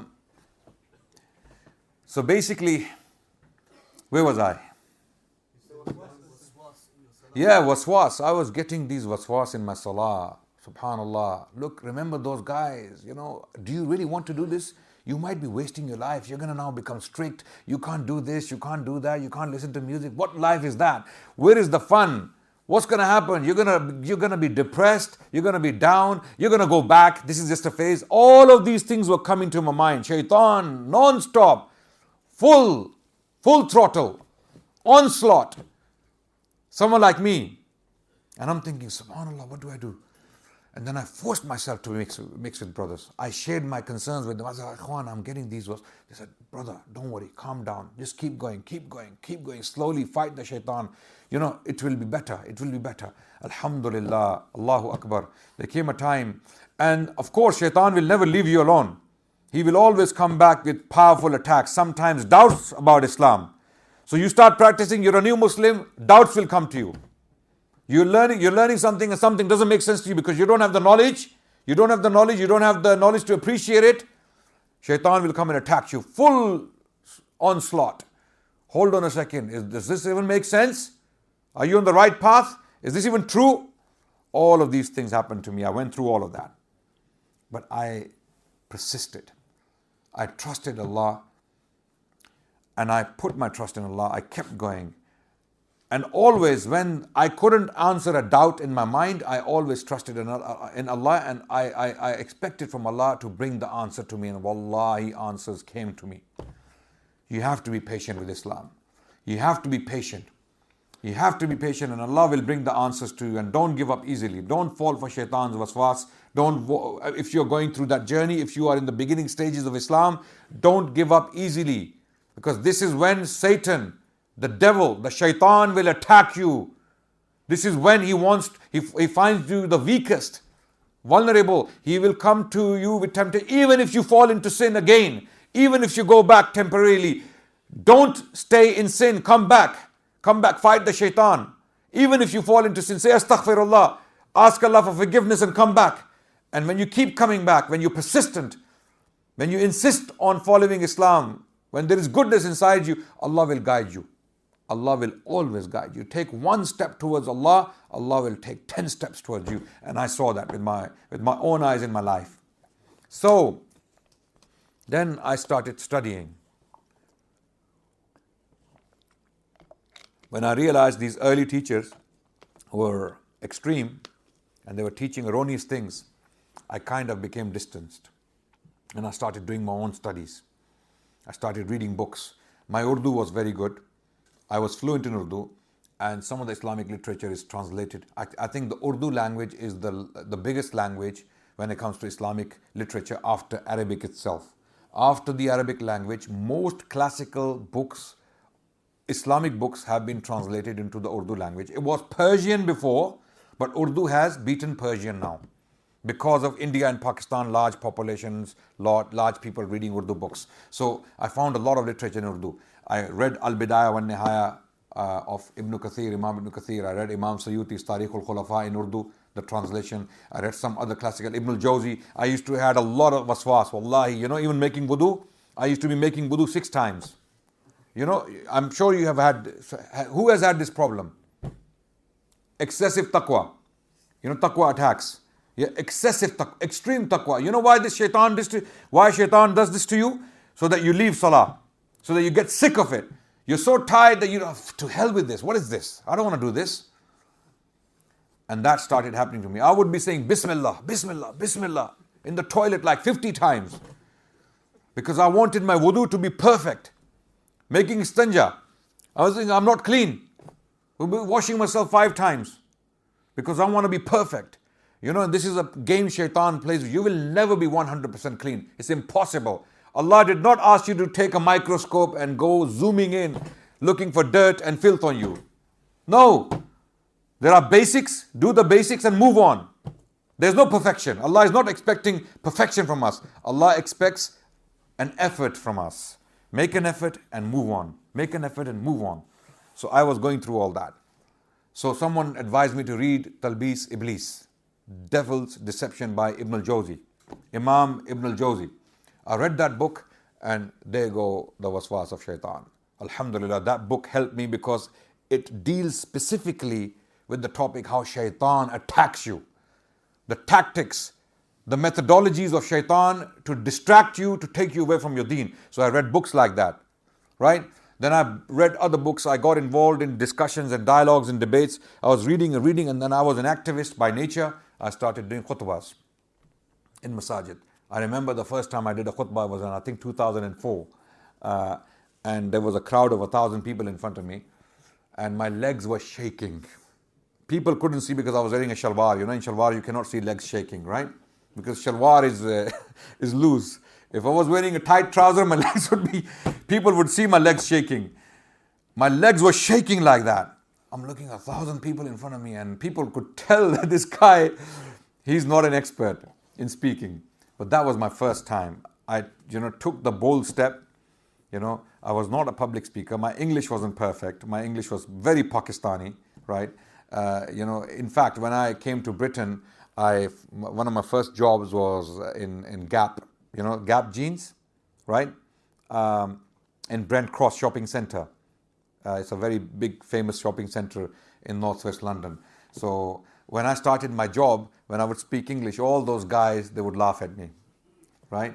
basically, where was I? Yeah, waswas. I was getting these waswas in my salah. Subhanallah. Look, remember those guys, do you really want to do this? You might be wasting your life. You're going to now become strict. You can't do this, you can't do that, you can't listen to music. What life is that? Where is the fun? What's going to happen? You're going to be depressed. You're going to be down. You're going to go back. This is just a phase. All of these things were coming to my mind. Shaitan, non-stop, full throttle, onslaught. Someone like me. And I'm thinking, subhanallah, what do I do? And then I forced myself to mix with brothers. I shared my concerns with them. I said, Ikhwan, I'm getting these words. They said, brother, don't worry, calm down. Just keep going. Slowly fight the shaitan. It will be better. It will be better. Alhamdulillah, Allahu Akbar. There came a time, and of course, shaitan will never leave you alone. He will always come back with powerful attacks, sometimes doubts about Islam. So you start practicing, you're a new Muslim, doubts will come to you. You're learning something and something doesn't make sense to you because you don't have the knowledge. You don't have the knowledge to appreciate it. Shaitan will come and attack you. Full onslaught. Hold on a second. Does this even make sense? Are you on the right path? Is this even true? All of these things happened to me. I went through all of that. But I persisted. I trusted Allah. And I put my trust in Allah. I kept going. And always when I couldn't answer a doubt in my mind, I always trusted in Allah, and I expected from Allah to bring the answer to me, and wallahi, answers came to me. You have to be patient with Islam. You have to be patient. You have to be patient, and Allah will bring the answers to you. And don't give up easily. Don't fall for shaitan's waswas. If you're going through that journey, if you are in the beginning stages of Islam, don't give up easily. Because this is when Satan, the devil, the shaitan will attack you. This is when he finds you the weakest, vulnerable. He will come to you with temptation. Even if you fall into sin again, even if you go back temporarily, don't stay in sin. Come back, fight the shaitan. Even if you fall into sin, say astaghfirullah, ask Allah for forgiveness and come back. And when you keep coming back, when you're persistent, when you insist on following Islam, when there is goodness inside you, Allah will guide you. Allah will always guide you. Take one step towards Allah, Allah will take 10 steps towards you. And I saw that with my own eyes in my life. So, then I started studying. When I realized these early teachers were extreme and they were teaching erroneous things, I kind of became distanced. And I started doing my own studies. I started reading books. My Urdu was very good. I was fluent in Urdu, and some of the Islamic literature is translated. I think the Urdu language is the biggest language when it comes to Islamic literature after Arabic itself. After the Arabic language, most classical books, Islamic books, have been translated into the Urdu language. It was Persian before, but Urdu has beaten Persian now. Because of India and Pakistan, large populations, large people reading Urdu books. So I found a lot of literature in Urdu. I read Al-Bidayah wa Nihaya of Ibn Kathir, Imam Ibn Kathir. I read Imam Sayyuti's Tarikh al-Khulafa in Urdu, the translation. I read some other classical, Ibn al-Jawzi. I used to have a lot of waswas. Wallahi, even making wudu, I used to be making wudu 6 times. I'm sure you have had, who has had this problem? Excessive taqwa. Taqwa attacks. Yeah, excessive taqwa, extreme taqwa. You know why shaitan does this to you? So that you leave salah. So that you get sick of it. You're so tired that to hell with this. What is this? I don't want to do this. And that started happening to me. I would be saying Bismillah, Bismillah, Bismillah. in the toilet like 50 times because I wanted my wudu to be perfect. Making istanja. I was thinking, I'm not clean. I'll be washing myself 5 times because I want to be perfect. You know, and this is a game shaitan plays. You will never be 100% clean. It's impossible. Allah did not ask you to take a microscope and go zooming in, looking for dirt and filth on you. No. There are basics. Do the basics and move on. There's no perfection. Allah is not expecting perfection from us. Allah expects an effort from us. Make an effort and move on. Make an effort and move on. So I was going through all that. So someone advised me to read Talbis Iblis, Devil's Deception by Ibn al-Jawzi, Imam Ibn al-Jawzi. I read that book and there go the waswas of shaitan. Alhamdulillah, that book helped me because it deals specifically with the topic how shaitan attacks you. The tactics, the methodologies of shaitan to distract you, to take you away from your deen. So I read books like that, right? Then I read other books. I got involved in discussions and dialogues and debates. I was reading and then I was an activist by nature. I started doing khutbahs in masajid. I remember the first time I did a khutbah was in, I think, 2004. And there was a crowd of 1,000 people in front of me. And my legs were shaking. People couldn't see because I was wearing a shalwar. You know, in shalwar you cannot see legs shaking, right? Because shalwar is loose. If I was wearing a tight trouser, my legs would be, people would see my legs shaking. My legs were shaking like that. I'm looking at 1,000 people in front of me and people could tell that this guy, he's not an expert in speaking. But that was my first time. I, took the bold step. I was not a public speaker. My English wasn't perfect. My English was very Pakistani, right? In fact, when I came to Britain, one of my first jobs was in Gap, Gap jeans, right? In Brent Cross Shopping Centre. It's a very big, famous shopping centre in northwest London. So when I started my job, when I would speak English, all those guys, they would laugh at me, right?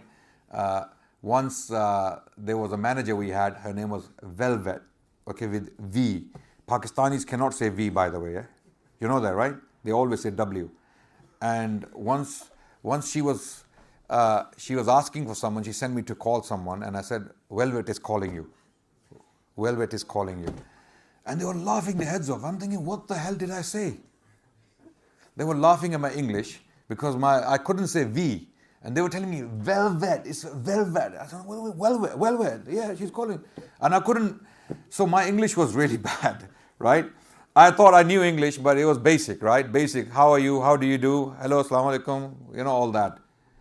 Once there was a manager we had, her name was Velvet, okay, with V. Pakistanis cannot say V, by the way. Eh? You know that, right? They always say W. And once she was asking for someone, she sent me to call someone, and I said, Velvet is calling you. Velvet is calling you. And they were laughing their heads off. I'm thinking, what the hell did I say? They were laughing at my English because I couldn't say V. And they were telling me, Velvet, it's Velvet. I said, Velvet, yeah, she's calling. And I couldn't, so my English was really bad, right? I thought I knew English, but it was basic, right? Basic, how are you, how do you do, hello, assalamu alaikum, all that.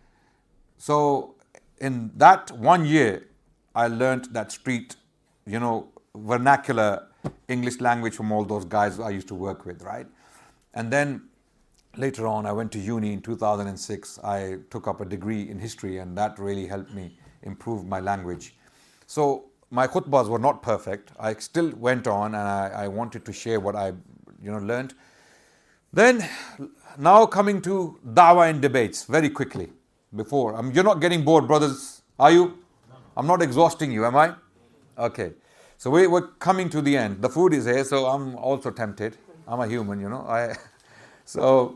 So in that 1 year, I learned that street, vernacular English language from all those guys I used to work with, right? And then later on, I went to uni in 2006. I took up a degree in history, and that really helped me improve my language. So my khutbahs were not perfect. I still went on, and I wanted to share what I, learned. Then, now coming to da'wah and debates very quickly. You're not getting bored, brothers, are you? I'm not exhausting you, am I? Okay. So we're coming to the end. The food is here, so I'm also tempted. I'm a human, So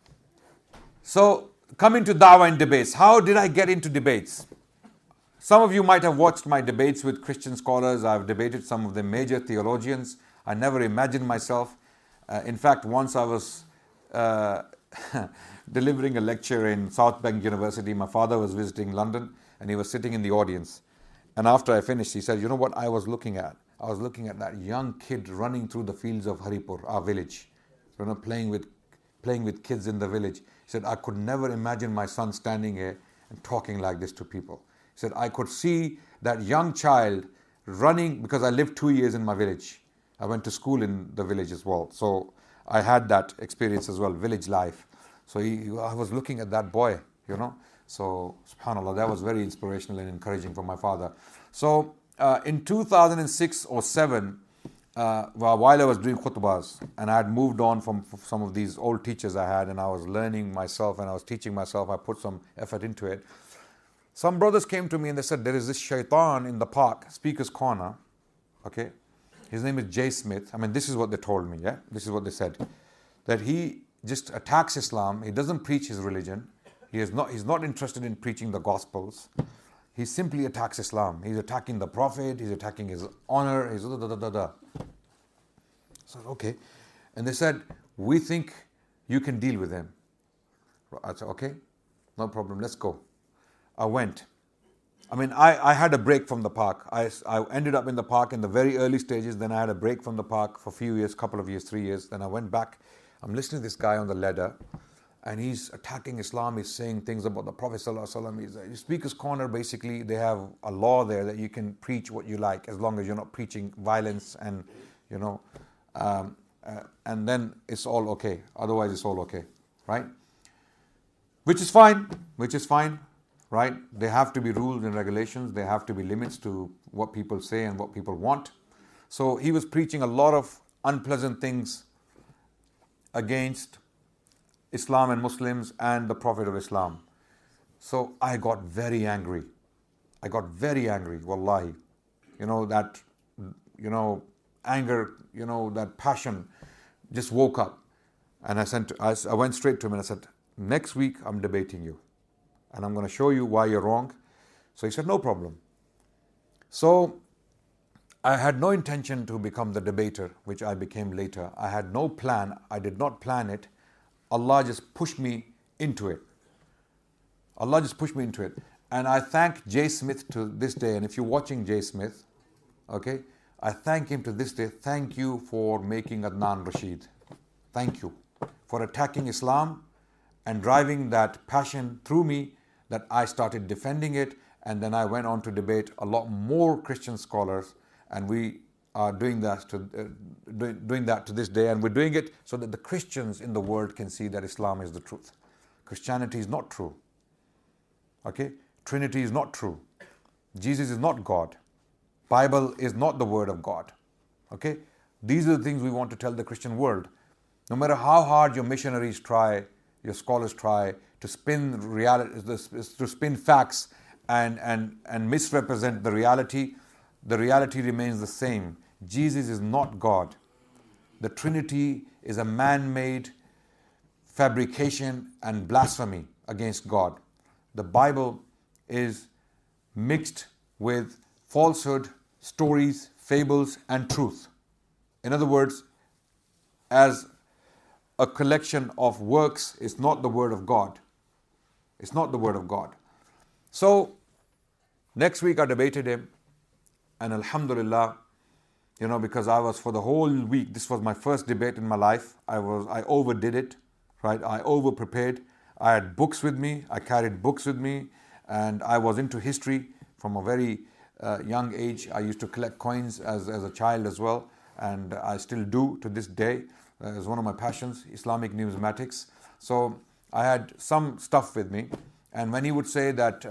coming to da'wah and debates. How did I get into debates? Some of you might have watched my debates with Christian scholars. I've debated some of the major theologians. I never imagined myself. In fact, once I was delivering a lecture in South Bank University. My father was visiting London and he was sitting in the audience. And after I finished, he said, you know what I was looking at? I was looking at that young kid running through the fields of Haripur, our village, playing with kids in the village. He said, I could never imagine my son standing here and talking like this to people. He said, I could see that young child running, because I lived 2 years in my village. I went to school in the village as well. So I had that experience as well, village life. So I was looking at that boy, So, subhanAllah, that was very inspirational and encouraging for my father. So, in 2006 or 7, while I was doing khutbahs, and I had moved on from some of these old teachers I had, and I was learning myself and I was teaching myself, I put some effort into it. Some brothers came to me and they said, there is this shaitan in the park, Speaker's Corner, okay? His name is Jay Smith. I mean, this is what they told me, yeah? This is what they said. That he just attacks Islam, he doesn't preach his religion, He's not interested in preaching the Gospels. He simply attacks Islam. He's attacking the Prophet, he's attacking his honor, he's da da da da da. So, okay. And they said, we think you can deal with him. I said, okay, no problem, let's go. I went. I mean, I had a break from the park. I ended up in the park in the very early stages. Then I had a break from the park for a few years, couple of years, 3 years. Then I went back. I'm listening to this guy on the ladder, and he's attacking Islam. He's saying things about the Prophet ﷺ. He's Speaker's Corner, basically, they have a law there that you can preach what you like as long as you're not preaching violence and, and then it's all okay. Otherwise, it's all okay, right? Which is fine, right? There have to be rules and regulations. There have to be limits to what people say and what people want. So he was preaching a lot of unpleasant things against Islam and Muslims and the Prophet of Islam. So I got very angry. Wallahi. That anger, that passion just woke up. And I went straight to him and I said, next week I'm debating you. And I'm going to show you why you're wrong. So he said, no problem. So I had no intention to become the debater, which I became later. I had no plan. I did not plan it. Allah just pushed me into it. And I thank Jay Smith to this day. And if you're watching Jay Smith, okay, I thank him to this day. Thank you for making Adnan Rashid. Thank you for attacking Islam and driving that passion through me, that I started defending it, and then I went on to debate a lot more Christian scholars, and we are doing that to this day, and we're doing it so that the Christians in the world can see that Islam is the truth. Christianity is not true. Okay? Trinity is not true. Jesus is not God. Bible is not the word of God. Okay? These are the things we want to tell the Christian world. No matter how hard your missionaries try, your scholars try to spin reality, to spin facts and misrepresent the reality remains the same. Jesus is not God. The Trinity is a man-made fabrication and blasphemy against God. The Bible is mixed with falsehood, stories, fables, and truth. In other words, as a collection of works, is not the word of God. It's not the word of God. So, next week I debated him, and alhamdulillah, because I was for the whole week, this was my first debate in my life. I overdid it, right? I over-prepared. I had books with me. I carried books with me, and I was into history from a very young age. I used to collect coins as a child as well, and I still do to this day. It's one of my passions, Islamic numismatics. So I had some stuff with me, and when he would say that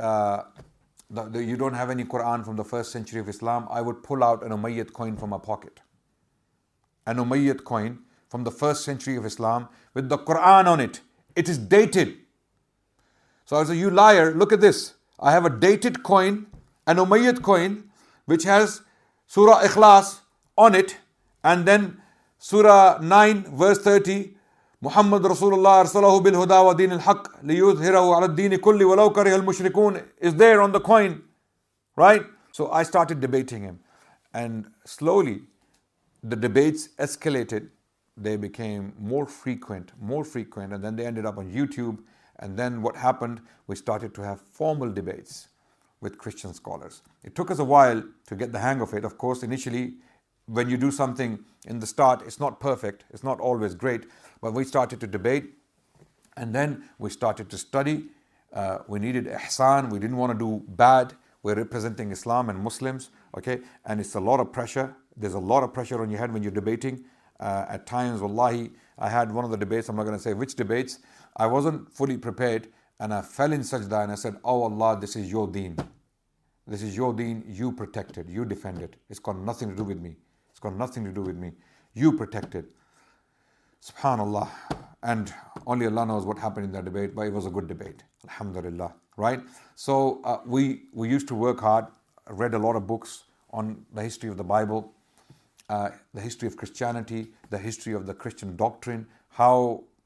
you don't have any Quran from the 1st century of Islam, I would pull out an Umayyad coin from my pocket. An Umayyad coin from the 1st century of Islam with the Quran on it. It is dated. So I said, you liar, look at this. I have a dated coin, an Umayyad coin, which has Surah Ikhlas on it, and then Surah 9 verse 30, Muhammad Rasulullah arsalahu bil huda wa din al-haq liyudhhirahu ala ad-din kulli walau kariha al-mushrikun is there on the coin, right? So I started debating him, and slowly the debates escalated. They became more frequent, and then they ended up on YouTube. And then what happened, we started to have formal debates with Christian scholars. It took us a while to get the hang of it. Of course, initially, when you do something in the start, it's not perfect, it's not always great, but we started to debate, and then we started to study. We needed ihsan, we didn't want to do bad. We're representing Islam and Muslims, okay? And it's a lot of pressure. There's a lot of pressure on your head when you're debating. At times, wallahi, I had one of the debates, I'm not going to say which debates, I wasn't fully prepared, and I fell in sajda and I said, oh Allah, this is your deen. This is your deen, you protect it, you defend it. It's got nothing to do with me. It's got nothing to do with me. You protect it. Subhanallah. And only Allah knows what happened in that debate, but it was a good debate. Alhamdulillah. Right? So we used to work hard, read a lot of books on the history of the Bible, the history of Christianity, the history of the Christian doctrine, how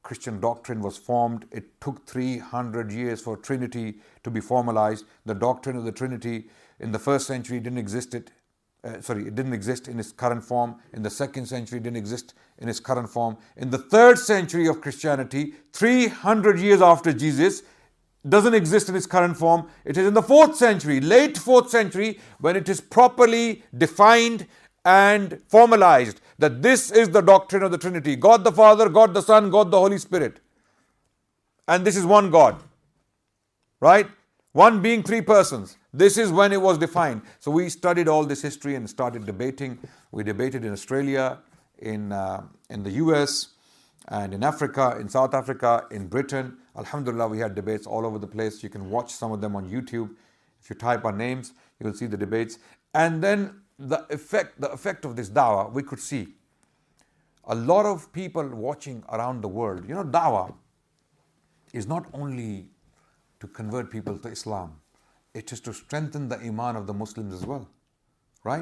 Christian doctrine was formed. It took 300 years for Trinity to be formalized. The doctrine of the Trinity in the first century didn't exist. It didn't exist in its current form. In the second century, it didn't exist in its current form. In the third century of Christianity, 300 years after Jesus, doesn't exist in its current form. It is in the 4th century, late 4th century, when it is properly defined and formalized that this is the doctrine of the Trinity. God the Father, God the Son, God the Holy Spirit. And this is one God. Right? One being three persons. This is when it was defined. So we studied all this history and started debating. We debated in Australia, in the US, and in Africa, in South Africa, in Britain. Alhamdulillah, we had debates all over the place. You can watch some of them on YouTube. If you type our names, you will see the debates. And then the effect of this dawah, we could see a lot of people watching around the world. You know, dawah is not only to convert people to Islam, it is to strengthen the iman of the Muslims as well, right?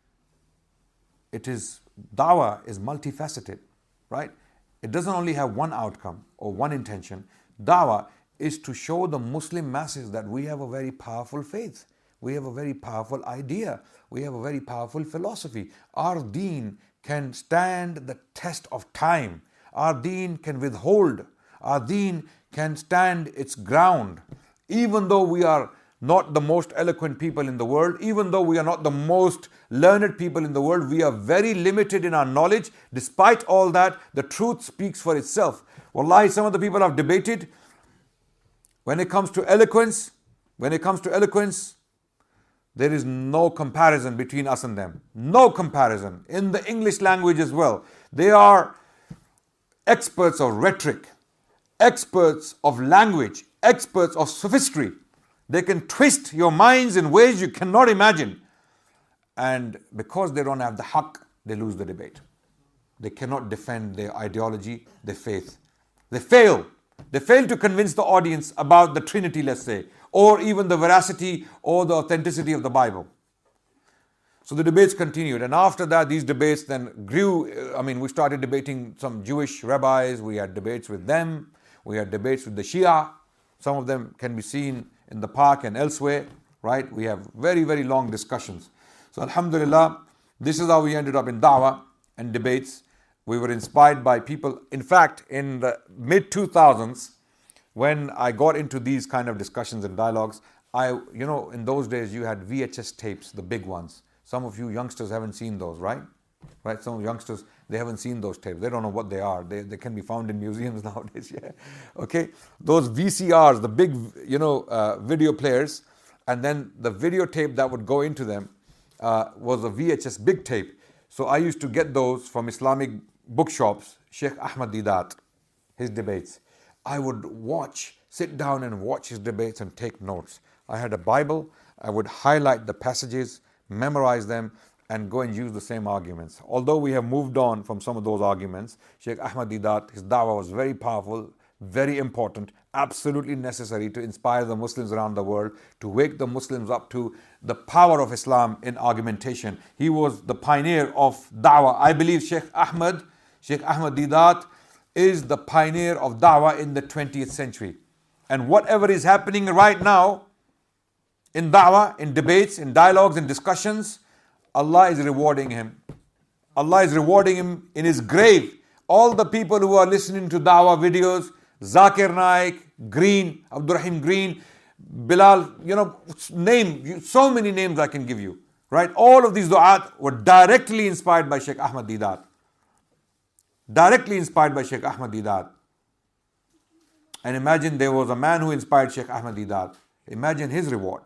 Dawah is multifaceted, right? It doesn't only have one outcome or one intention. Dawah is to show the Muslim masses that we have a very powerful faith. We have a very powerful idea. We have a very powerful philosophy. Our deen can stand the test of time. Our deen can withhold. Our deen can stand its ground. Even though we are not the most eloquent people in the world, even though we are not the most learned people in the world, we are very limited in our knowledge. Despite all that, the truth speaks for itself. Wallahi, some of the people have debated. When it comes to eloquence, there is no comparison between us and them. No comparison. In the English language as well. They are experts of rhetoric, experts of language, experts of sophistry. They can twist your minds in ways you cannot imagine. And because they don't have the haqq, they lose the debate. They cannot defend their ideology, their faith. They fail. They fail to convince the audience about the Trinity, let's say, or even the veracity or the authenticity of the Bible. So the debates continued. And after that, these debates then grew. We started debating some Jewish rabbis. We had debates with them. We had debates with the Shia. Some of them can be seen in the park and elsewhere, right? We have very, very long discussions. So alhamdulillah, this is how we ended up in da'wah and debates. We were inspired by people. In fact, in the mid-2000s, when I got into these kind of discussions and dialogues, in those days you had VHS tapes, the big ones. Some of you youngsters haven't seen those, right? Right? Some youngsters, they haven't seen those tapes. They don't know what they are. They can be found in museums nowadays. Yeah. Okay. Those VCRs, the big, video players, and then the videotape that would go into them was a VHS big tape. So I used to get those from Islamic bookshops. Sheikh Ahmad Deedat, his debates. I would sit down and watch his debates and take notes. I had a Bible. I would highlight the passages, memorize them, and go and use the same arguments. Although we have moved on from some of those arguments, Sheikh Ahmad Deedat, his da'wah was very powerful, very important, absolutely necessary to inspire the Muslims around the world, to wake the Muslims up to the power of Islam in argumentation. He was the pioneer of da'wah. I believe Sheikh Ahmad Deedat is the pioneer of da'wah in the 20th century. And whatever is happening right now in da'wah, in debates, in dialogues, in discussions, Allah is rewarding him. Allah is rewarding him in his grave. All the people who are listening to da'wah videos, Zakir Naik, Green, Abdurrahim Green, Bilal, so many names I can give you, right? All of these du'at were directly inspired by Sheikh Ahmad Deedat. Directly inspired by Sheikh Ahmad Deedat. And imagine there was a man who inspired Sheikh Ahmad Deedat. Imagine his reward.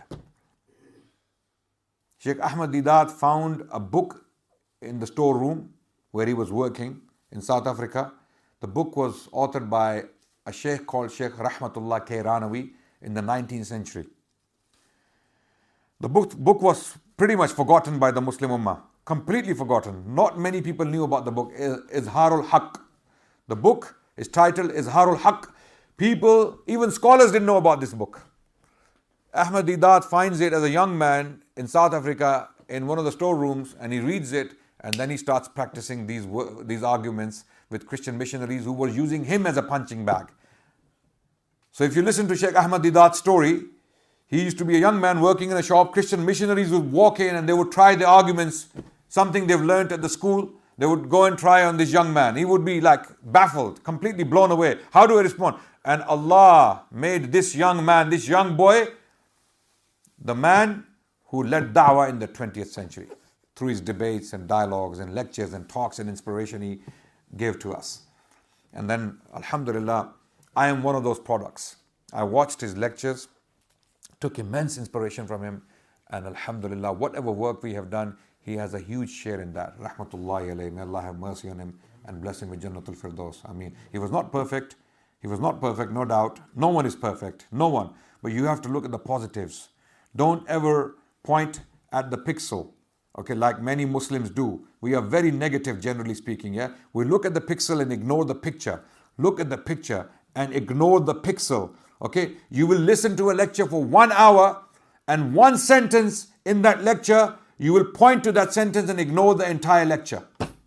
Sheikh Ahmad Deedat found a book in the storeroom where he was working in South Africa. The book was authored by a sheikh called Sheikh Rahmatullah Kairanawi in the 19th century. The book was pretty much forgotten by the Muslim Ummah. Completely forgotten. Not many people knew about the book. Izharul Haqq. The book is titled Izharul Haqq. People, even scholars didn't know about this book. Ahmad Deedat finds it as a young man in South Africa in one of the storerooms, and he reads it, and then he starts practicing these arguments with Christian missionaries who were using him as a punching bag. So if you listen to Sheikh Ahmad Deedat's story, he used to be a young man working in a shop. Christian missionaries would walk in and they would try the arguments, something they've learnt at the school. They would go and try on this young man. He would be like baffled, completely blown away. How do I respond? And Allah made this young man, this young boy, the man who led da'wah in the 20th century through his debates and dialogues and lectures and talks and inspiration he gave to us. And then, alhamdulillah, I am one of those products. I watched his lectures, took immense inspiration from him, and alhamdulillah, whatever work we have done, he has a huge share in that. Rahmatullahi alayhi. May Allah have mercy on him and bless him with Jannatul Firdaus. I mean, he was not perfect. He was not perfect, no doubt. No one is perfect. No one. But you have to look at the positives. Don't ever point at the pixel, okay, like many Muslims do. We are very negative, generally speaking, yeah? We look at the pixel and ignore the picture. Look at the picture and ignore the pixel, okay? You will listen to a lecture for 1 hour and one sentence in that lecture, you will point to that sentence and ignore the entire lecture.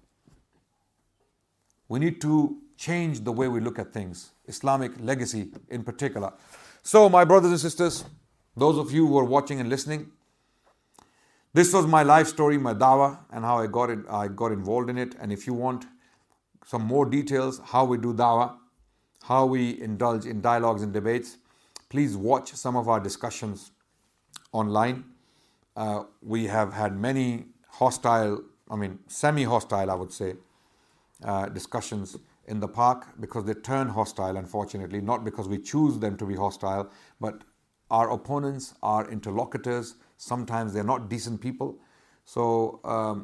We need to change the way we look at things, Islamic legacy in particular. So, my brothers and sisters, those of you who are watching and listening, this was my life story, my dawah, and how I got involved in it. And if you want some more details, how we do dawah, how we indulge in dialogues and debates, please watch some of our discussions online. We have had many semi-hostile, I would say, discussions in the park, because they turn hostile, unfortunately, not because we choose them to be hostile, but our opponents are interlocutors. Sometimes they're not decent people. So,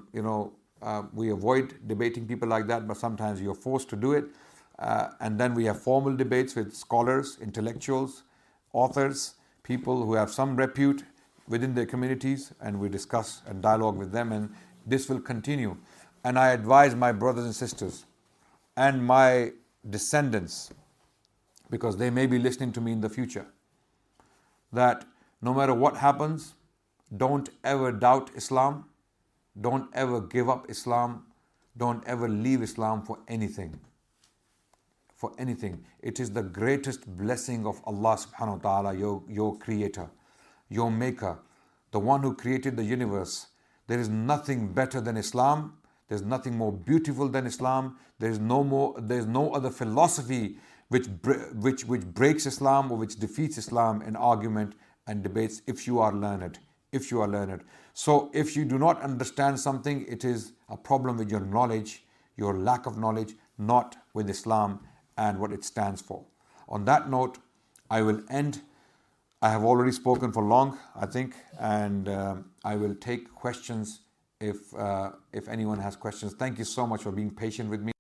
we avoid debating people like that, but sometimes you're forced to do it. And then we have formal debates with scholars, intellectuals, authors, people who have some repute within their communities, and we discuss and dialogue with them, and this will continue. And I advise my brothers and sisters and my descendants, because they may be listening to me in the future, that no matter what happens, don't ever doubt Islam, don't ever give up Islam, don't ever leave Islam for anything. For anything. It is the greatest blessing of Allah subhanahu wa ta'ala, your creator, your maker, the one who created the universe. There is nothing better than Islam. There's nothing more beautiful than Islam. There's no other philosophy which breaks Islam or which defeats Islam in argument and debates, if you are learned. So if you do not understand something, it is a problem with your knowledge, your lack of knowledge, not with Islam and what it stands for. On that note, I will end. I have already spoken for long, I think, and I will take questions if anyone has questions. Thank you so much for being patient with me.